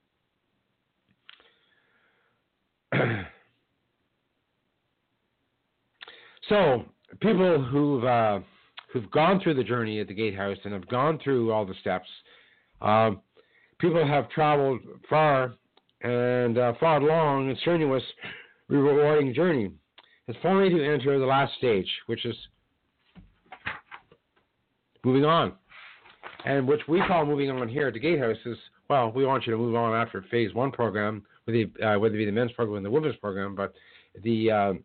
[SPEAKER 2] So people who've gone through the journey at the Gatehouse and have gone through all the steps, people have traveled far and far long and strenuous, rewarding journey. It's finally to enter the last stage, which is moving on, and which we call moving on here at the Gatehouse is, well, we want you to move on after phase 1 program, whether it be the men's program and the women's program, but the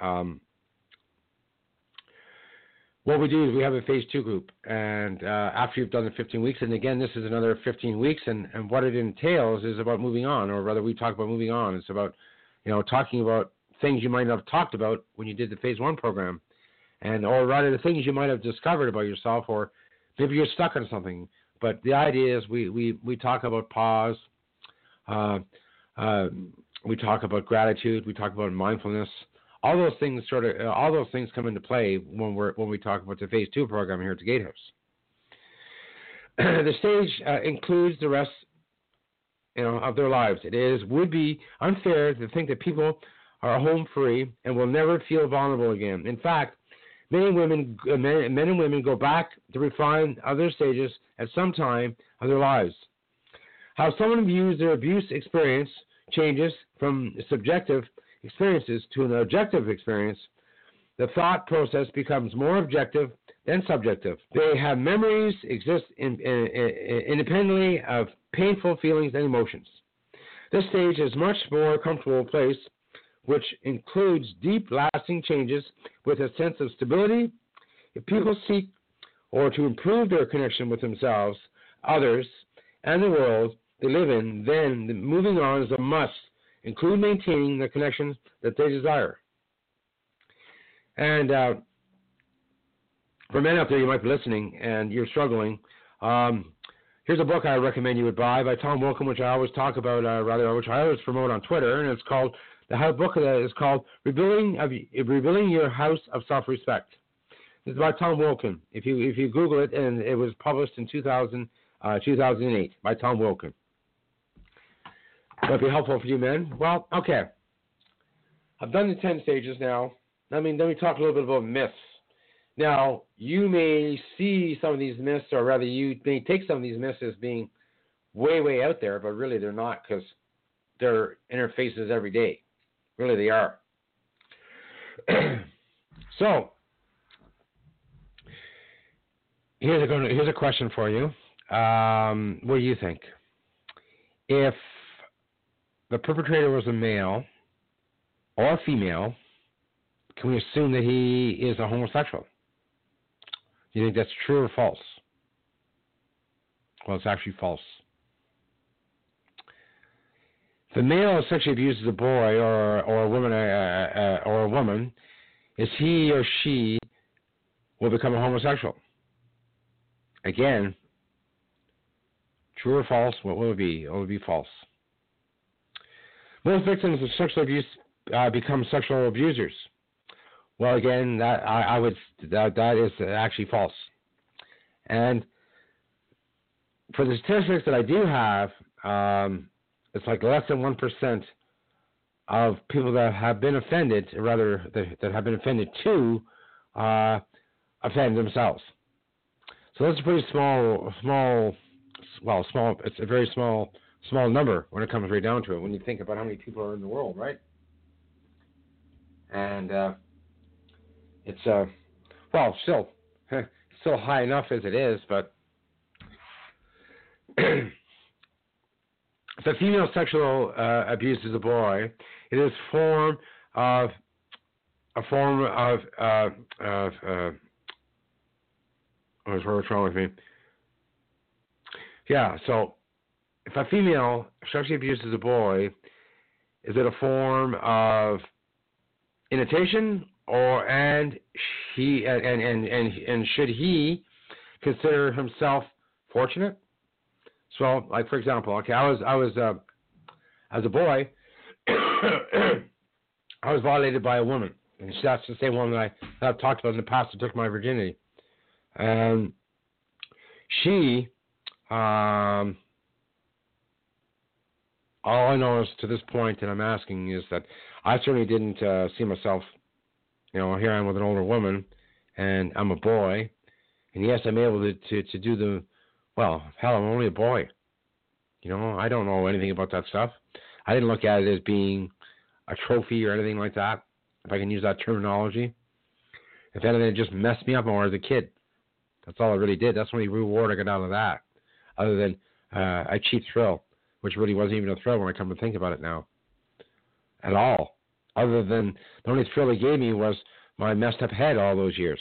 [SPEAKER 2] what we do is we have a phase 2 group, and after you've done the 15 weeks, and again, this is another 15 weeks, and what it entails is about moving on, or rather we talk about moving on. It's about, talking about things you might not have talked about when you did the phase 1 program, or rather the things you might have discovered about yourself, or maybe you're stuck on something. But the idea is we talk about pause, we talk about gratitude, we talk about mindfulness. All those things come into play when we talk about the phase 2 program here at the Gatehouse. The stage includes the rest, of their lives. Would be unfair to think that people are home free and will never feel vulnerable again. In fact, men and women go back to refine other stages at some time of their lives. How someone views their abuse experience changes from subjective experiences to an objective experience. The thought process becomes more objective than subjective. They have memories exist independently of painful feelings and emotions. This stage is much more comfortable place, which includes deep, lasting changes with a sense of stability. If people seek or to improve their connection with themselves, others, and the world they live in, then moving on is a must. Include maintaining the connections that they desire. And for men out there, you might be listening and you're struggling. Here's a book I recommend you would buy by Tom Wilkin, which I always talk about, which I always promote on Twitter, and it's called Rebuilding Your House of Self-Respect. It's by Tom Wilkin. If you Google it, and it was published in 2008 by Tom Wilkin. Might be helpful for you men. Well, okay. I've done the 10 stages now. Let me talk a little bit about myths. Now, you may see some of these myths, or rather you may take some of these myths as being way, way out there, but really they're not, because they're interfaces every day. Really they are. So, here's a question for you. What do you think? If the perpetrator was a male or a female, can we assume that he is a homosexual? Do you think that's true or false? Well, it's actually false. If a male sexually abuses a boy or a woman, is he or she will become a homosexual? Again, true or false? What will it be? It will be false. Most victims of sexual abuse become sexual abusers. Well, again, that is actually false. And for the statistics that I do have, it's like less than 1% of people that have been offended, or rather that have been offended to, offend themselves. So that's a pretty small. It's a very small number when it comes right down to it. When you think about how many people are in the world, right? And it's still high enough as it is, but if a female sexual abuses a boy, it is a form of what's wrong with me? Yeah, so if a female sexually abuses a boy, is it a form of imitation, and should he consider himself fortunate? So, like, for example, okay, I was as a boy, I was violated by a woman, and that's the same one that I've talked about in the past that took my virginity, and she, all I know is to this point, and I'm asking, is that I certainly didn't see myself, here I am with an older woman, and I'm a boy, and yes, I'm able to do the, well, hell, I'm only a boy. I don't know anything about that stuff. I didn't look at it as being a trophy or anything like that, if I can use that terminology. If anything, it just messed me up more as a kid. That's all it really did. That's the only reward I got out of that, other than a cheap thrill, which really wasn't even a thrill when I come to think about it now, at all. Other than the only thrill it gave me was my messed up head all those years.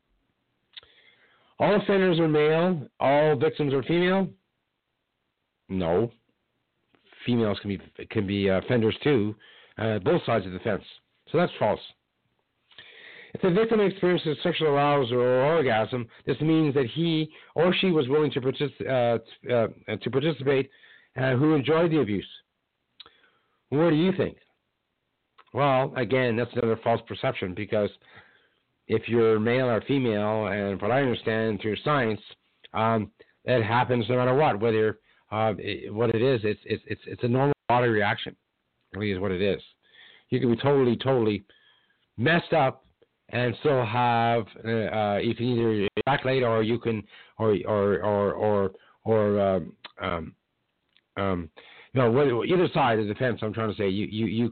[SPEAKER 2] All offenders are male. All victims are female. No. Females can be offenders too, both sides of the fence. So that's false. If the victim experiences sexual arousal or orgasm, this means that he or she was willing to participate, who enjoyed the abuse. What do you think? Well, again, that's another false perception, because if you're male or female, and what I understand through science, that happens no matter what. Whether what it is, it's a normal body reaction. Really, is what it is. You can be totally messed up and still have you can either ejaculate, or you can either side of the fence. I'm trying to say you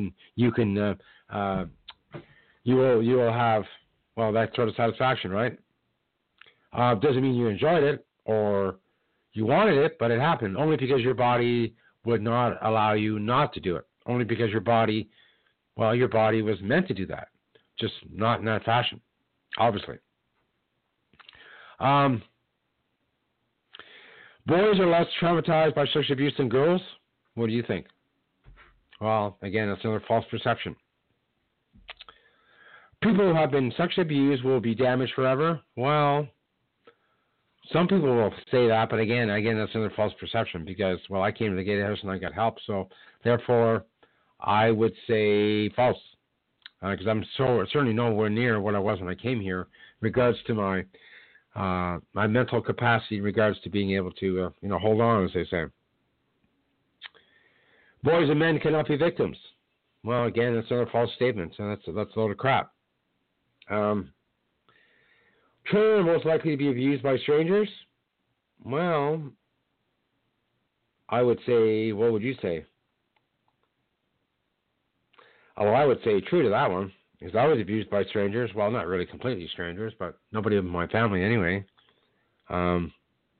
[SPEAKER 2] will have, well, that sort of satisfaction, right? Doesn't mean you enjoyed it or you wanted it, but it happened only because your body would not allow you not to do it. Only because your body was meant to do that, just not in that fashion, obviously. Boys are less traumatized by sexual abuse than girls. What do you think? Well, again, that's another false perception. People who have been sexually abused will be damaged forever. Well, some people will say that, but again, that's another false perception, because, well, I came to the gatehouse and I got help, so therefore I would say false, because I'm certainly nowhere near what I was when I came here in regards to my mental capacity, in regards to being able to hold on, as they say. Boys and men cannot be victims. Well, again, that's another false statement, and that's a load of crap. Children are most likely to be abused by strangers. Well, I would say, what would you say? Oh, I would say true to that one, because I was abused by strangers. Well, not really completely strangers, but nobody in my family anyway. Okay,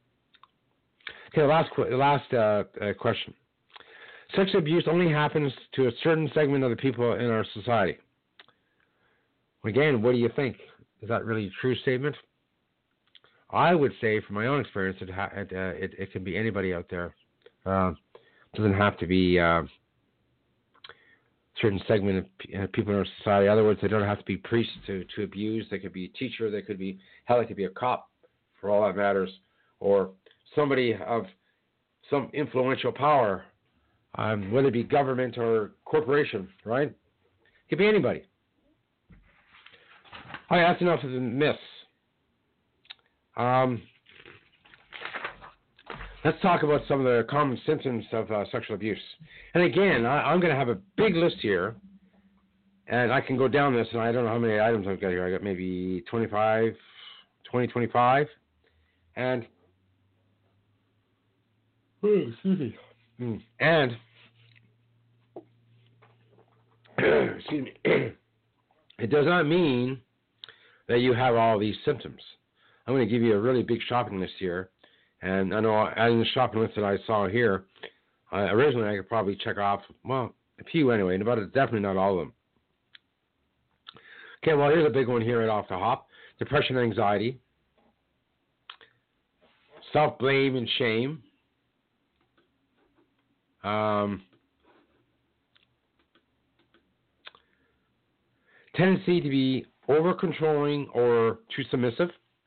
[SPEAKER 2] last question. Sexual abuse only happens to a certain segment of the people in our society. Again, what do you think? Is that really a true statement? I would say, from my own experience, it can be anybody out there. It doesn't have to be a certain segment of people in our society. In other words, they don't have to be priests to abuse. They could be a teacher. They could be, hell, they could be a cop, for all that matters, or somebody of some influential power, whether it be government or corporation, right? It could be anybody. All right, that's enough of the myths. Let's talk about some of the common symptoms of sexual abuse. And again, I'm going to have a big list here, and I can go down this, and I don't know how many items I've got here. I got maybe 25, and excuse me, and excuse me, it does not mean that you have all these symptoms. I'm going to give you a really big shopping list here. And I know in the shopping list that I saw here, originally I could probably check off, well, a few anyway, but it's definitely not all of them. Okay, well, here's a big one here right off the hop. Depression and anxiety. Self-blame and shame. Tendency to be over-controlling or too submissive.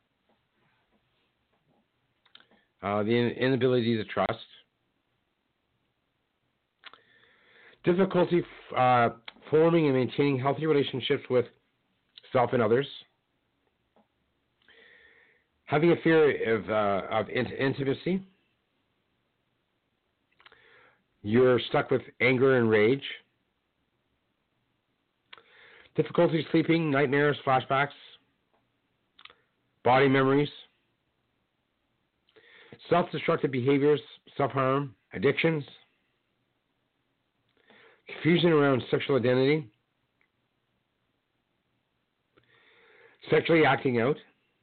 [SPEAKER 2] The inability to trust. Difficulty forming and maintaining healthy relationships with self and others. Having a fear of intimacy. You're stuck with anger and rage. Difficulty sleeping, nightmares, flashbacks. Body memories. Self-destructive behaviors, self-harm, addictions, confusion around sexual identity, sexually acting out,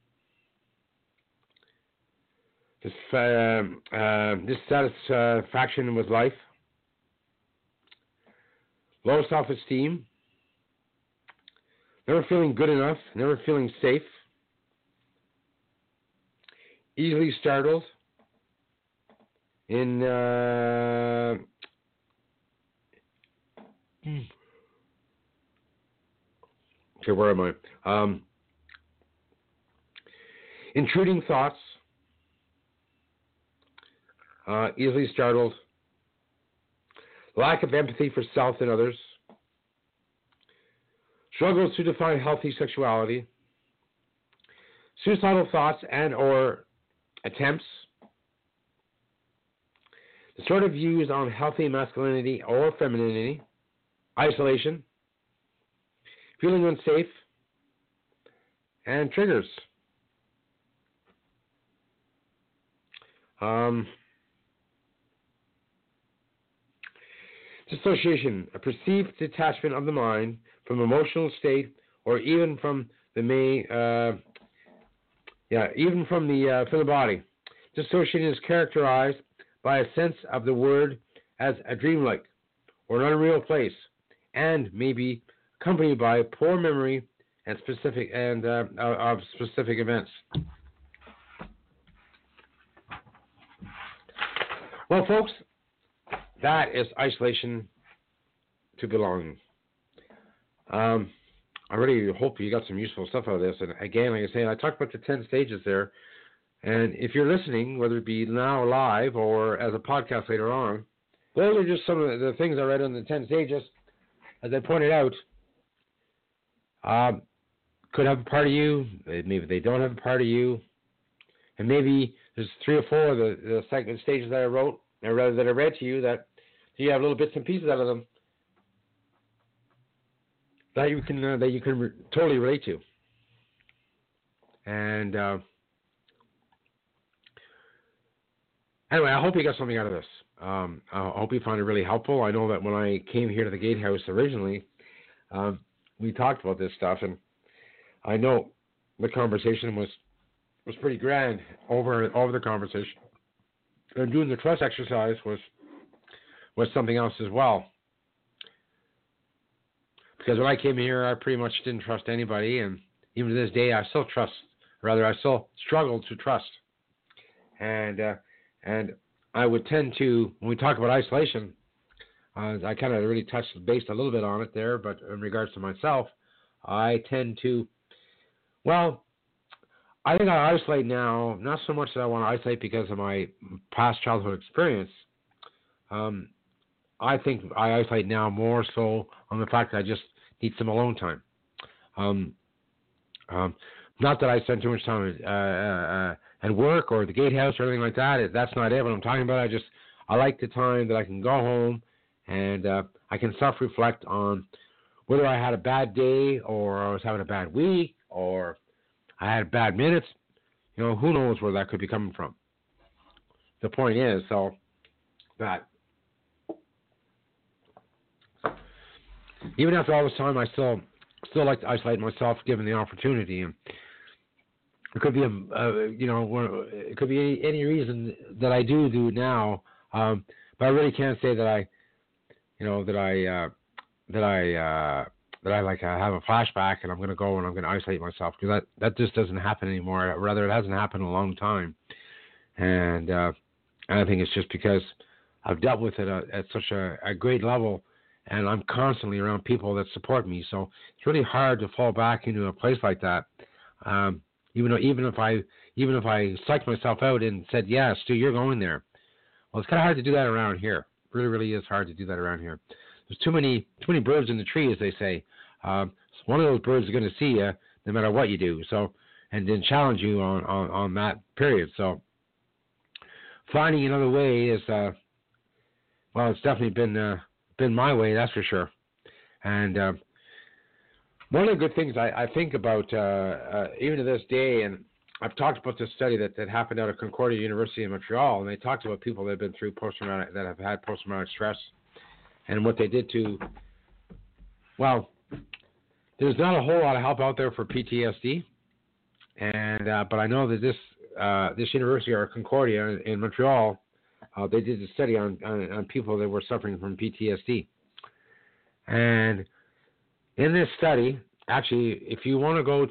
[SPEAKER 2] dissatisfaction with life, low self-esteem, never feeling good enough, never feeling safe, easily startled, in okay, where am I? Intruding thoughts, easily startled, lack of empathy for self and others, struggles to define healthy sexuality, suicidal thoughts and or attempts, the sort of views on healthy masculinity or femininity, isolation, feeling unsafe, and triggers. Dissociation, a perceived detachment of the mind from emotional state, or even from the from the body. Dissociation is characterized by a sense of the word as a dreamlike or an unreal place, and may be accompanied by poor memory and of specific events. Well, folks, that is isolation to belonging. I really hope you got some useful stuff out of this. And again, like I say, I talked about the 10 stages there. And if you're listening, whether it be now live or as a podcast later on, those are just some of the things I read on the 10 stages. As I pointed out, could have a part of you. Maybe they don't have a part of you. And maybe there's 3 or 4 of the segment stages that I wrote, or rather that I read to you, that you have little bits and pieces out of them that you can totally relate to. And anyway, I hope you got something out of this. I hope you found it really helpful. I know that when I came here to the Gatehouse originally, we talked about this stuff, and I know the conversation was pretty grand over the conversation. And doing the trust exercise was something else as well. Because when I came here, I pretty much didn't trust anybody, and even to this day, I still I still struggle to trust. And I would tend to, when we talk about isolation, I kind of really touched base a little bit on it there, but in regards to myself, I tend to, well, I think I isolate now, not so much that I want to isolate because of my past childhood experience. I think I isolate now more so on the fact that I just need some alone time. Not that I spend too much time at work or the gatehouse or anything like that. That's not it. What I'm talking about, I like the time that I can go home and I can self-reflect on whether I had a bad day or I was having a bad week or I had bad minutes. Who knows where that could be coming from. The point is, so that even after all this time, I still like to isolate myself, given the opportunity. And it could be it could be any reason that I do now. But I really can't say that I have a flashback and I'm going to go and I'm going to isolate myself, because that just doesn't happen anymore. Rather, it hasn't happened in a long time. And I think it's just because I've dealt with it at such a great level. And I'm constantly around people that support me, so it's really hard to fall back into a place like that. Even if I psyched myself out and said, "Yeah, Stu, you're going there." Well, it's kind of hard to do that around here. It really, really is hard to do that around here. There's too many birds in the tree, as they say. So one of those birds is going to see you no matter what you do. So, and then challenge you on that period. So, finding another way is, it's definitely been my way, that's for sure. And one of the good things I think about, even to this day, and I've talked about this study that happened out of Concordia University in Montreal, and they talked about people that have been through that have had post-traumatic stress, and what they did to, there's not a whole lot of help out there for PTSD, and but I know that this university, or Concordia in Montreal, they did a study on people that were suffering from PTSD. And in this study, actually, if you want to go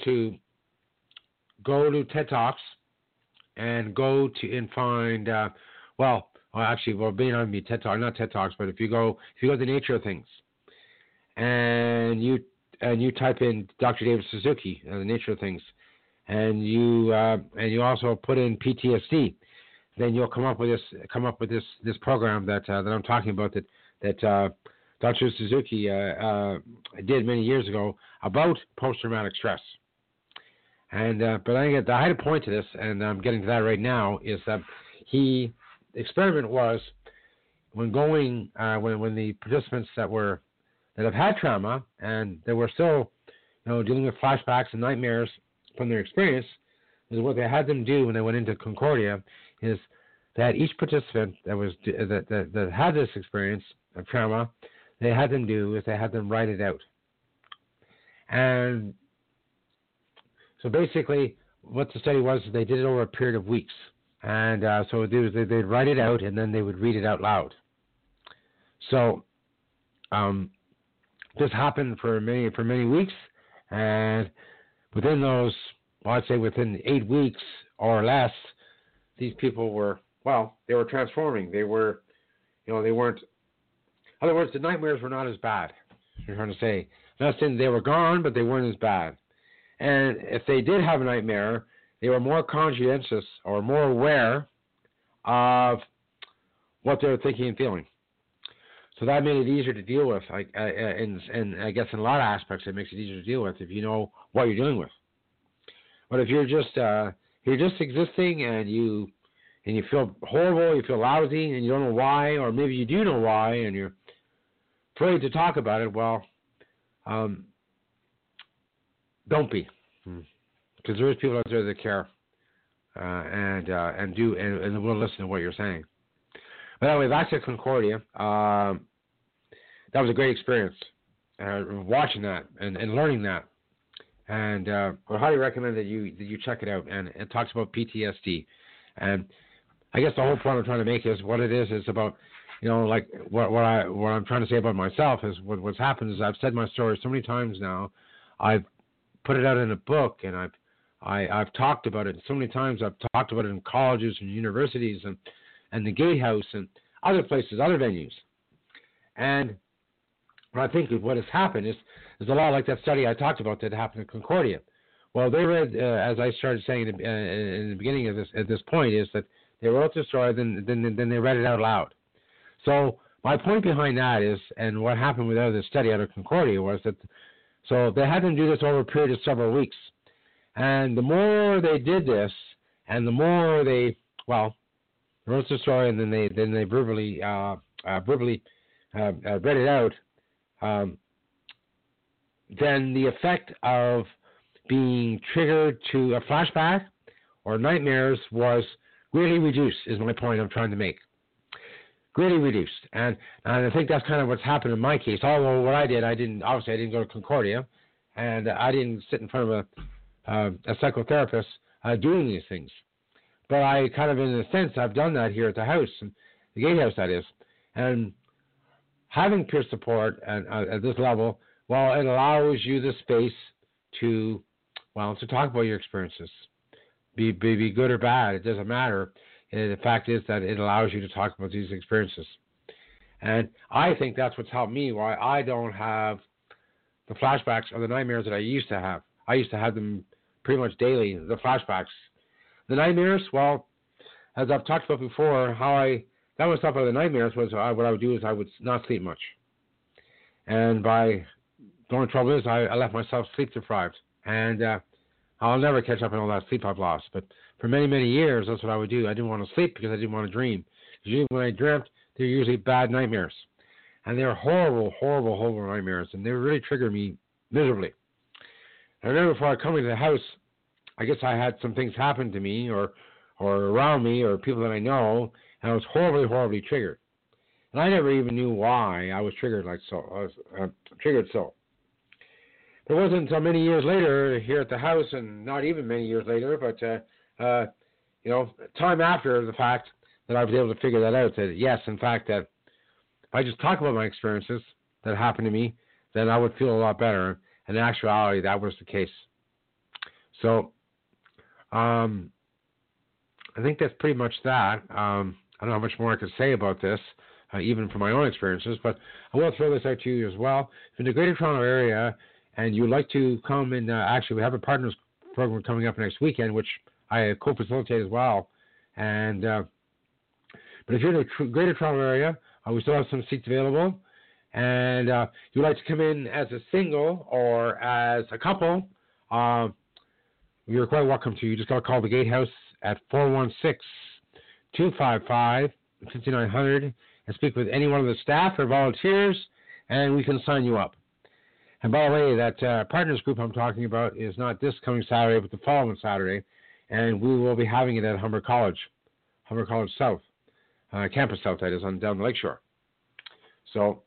[SPEAKER 2] to TED Talks and go to and find, being on me TED Talk, not TED Talks, but if you go to Nature of Things, and you type in Dr. David Suzuki, The Nature of Things, and you also put in PTSD, then you'll come up with this program that I'm talking about that Dr. Suzuki did many years ago about post-traumatic stress. And but I think the high point to this, and I'm getting to that right now, is that the experiment was when the participants that have had trauma and they were still dealing with flashbacks and nightmares from their experience, is what they had them do when they went into Concordia is that each participant that had this experience of trauma, they had them write it out. And so basically what the study was, they did it over a period of weeks. And so they'd write it out and then they would read it out loud. So this happened for many weeks, and within those, I'd say within 8 weeks or less, these people were transforming. They weren't. In other words, the nightmares were not as bad. You're trying to say, not saying they were gone, but they weren't as bad. And if they did have a nightmare, they were more conscientious or more aware of what they were thinking and feeling. So that made it easier to deal with. And I guess in a lot of aspects, it makes it easier to deal with if you know what you're dealing with. But if you're just existing and you feel horrible, you feel lousy, and you don't know why, or maybe you do know why, and you're afraid to talk about it, don't be, because there is people out there that care and will listen to what you're saying. But anyway, back to Concordia. That was a great experience, watching that and learning that. And I highly recommend that you check it out. And it talks about PTSD. And I guess the whole point I'm trying to make is what it is about like what I'm trying to say about myself is what's happened is I've said my story so many times now. I've put it out in a book, and I've talked about it so many times. I've talked about it in colleges and universities and the Gatehouse and other places, other venues. And what I think what has happened is a lot like that study I talked about that happened in Concordia. Well, they read, as I started saying in the beginning of this, at this point, is that they wrote the story, then they read it out loud. So my point behind that is, and what happened with the study out of Concordia was that, so they had them do this over a period of several weeks. And the more they did this, and the more they wrote the story, and then they verbally read it out, then the effect of being triggered to a flashback or nightmares was greatly reduced, is my point I'm trying to make. Greatly reduced. And I think that's kind of what's happened in my case. Although what I didn't go to Concordia, and I didn't sit in front of a psychotherapist doing these things. But I kind of, in a sense, I've done that here at the house, the Gatehouse, that is. And having peer support at this level, well, it allows you the space to talk about your experiences. Be good or bad, it doesn't matter. And the fact is that it allows you to talk about these experiences. And I think that's what's helped me, why I don't have the flashbacks or the nightmares that I used to have. I used to have them pretty much daily, the flashbacks. The nightmares, well, as I've talked about before, that was stuff about the nightmares was what I would do is I would not sleep much. And by the only trouble is I left myself sleep deprived. And I'll never catch up on all that sleep I've lost. But for many, many years, that's what I would do. I didn't want to sleep because I didn't want to dream. Usually when I dreamt, they're usually bad nightmares. And they're horrible, horrible, horrible nightmares. And they really trigger me miserably. I remember before I come into the house, I guess I had some things happen to me or around me or people that I know, and I was horribly, horribly triggered. And I never even knew why I was triggered like so. I was triggered so. It wasn't until many years later here at the house, and not even many years later, but time after the fact, that I was able to figure that out. That yes, in fact, that if I just talk about my experiences that happened to me, then I would feel a lot better. And in actuality, that was the case. So, I think that's pretty much that. I don't know how much more I could say about this, even from my own experiences, but I will throw this out to you as well. If you're in the Greater Toronto area and you'd like to come and actually we have a partners program coming up next weekend, which I co-facilitate as well. And but if you're in the Greater Toronto area, we still have some seats available. And you'd like to come in as a single or as a couple, you're quite welcome to. You just got to call the Gatehouse at 416-255-5900 and speak with any one of the staff or volunteers, and we can sign you up. And by the way, that partners group I'm talking about is not this coming Saturday, but the following Saturday, and we will be having it at Humber College South, Campus South, that is, down the lakeshore. So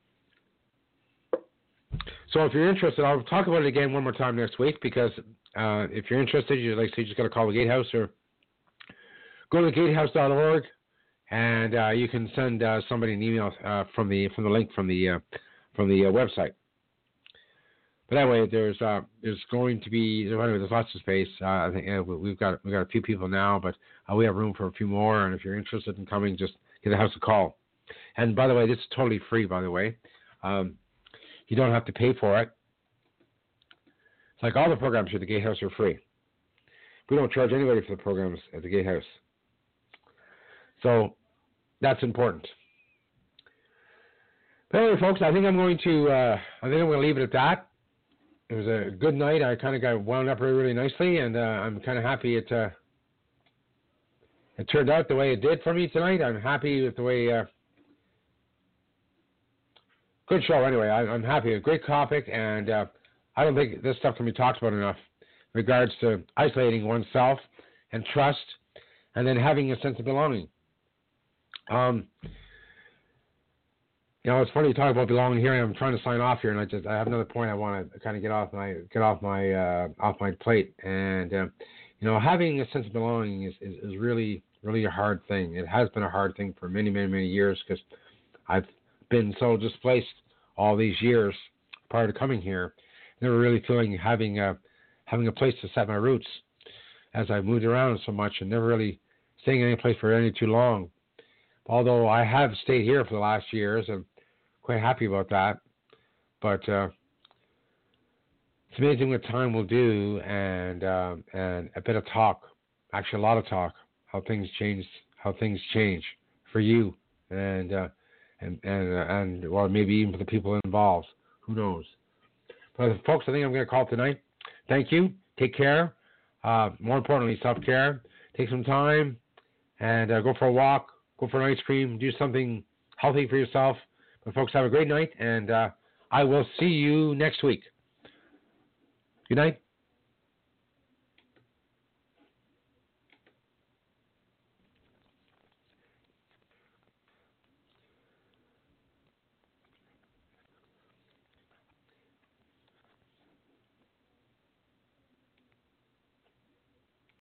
[SPEAKER 2] if you're interested, I'll talk about it again one more time next week, because if you're interested, you just got to call the Gatehouse or go to gatehouse.org, and you can send somebody an email from the link from the website. But anyway, there's going to be there's lots of space. I think we've got a few people now, but we have room for a few more. And if you're interested in coming, just give the house a call. And by the way, this is totally free. By the way, you don't have to pay for it. It's like all the programs here at the Gatehouse are free. We don't charge anybody for the programs at the Gatehouse. So that's important. But anyway, folks, I think I'm going to leave it at that. It was a good night. I kind of got wound up really, really nicely, and I'm kind of happy it turned out the way it did for me tonight. I'm happy with the way. Good show, anyway. I'm happy. A great topic, and I don't think this stuff can be talked about enough in regards to isolating oneself and trust, and then having a sense of belonging. It's funny you talk about belonging here. I'm trying to sign off here, and I have another point I want to kind of get off my plate. And having a sense of belonging is really, really a hard thing. It has been a hard thing for many, many, many years, because I've been so displaced all these years prior to coming here, never really feeling having a place to set my roots, as I moved around so much and never really staying in any place for any too long. Although I have stayed here for the last years, I'm quite happy about that. But it's amazing what time will do, and a bit of talk, actually a lot of talk, how things change for you, and well, maybe even for the people involved. Who knows? But folks, I think I'm going to call it tonight. Thank you. Take care. More importantly, self-care. Take some time and go for a walk, go for an ice cream, do something healthy for yourself. But folks, have a great night, and I will see you next week. Good night.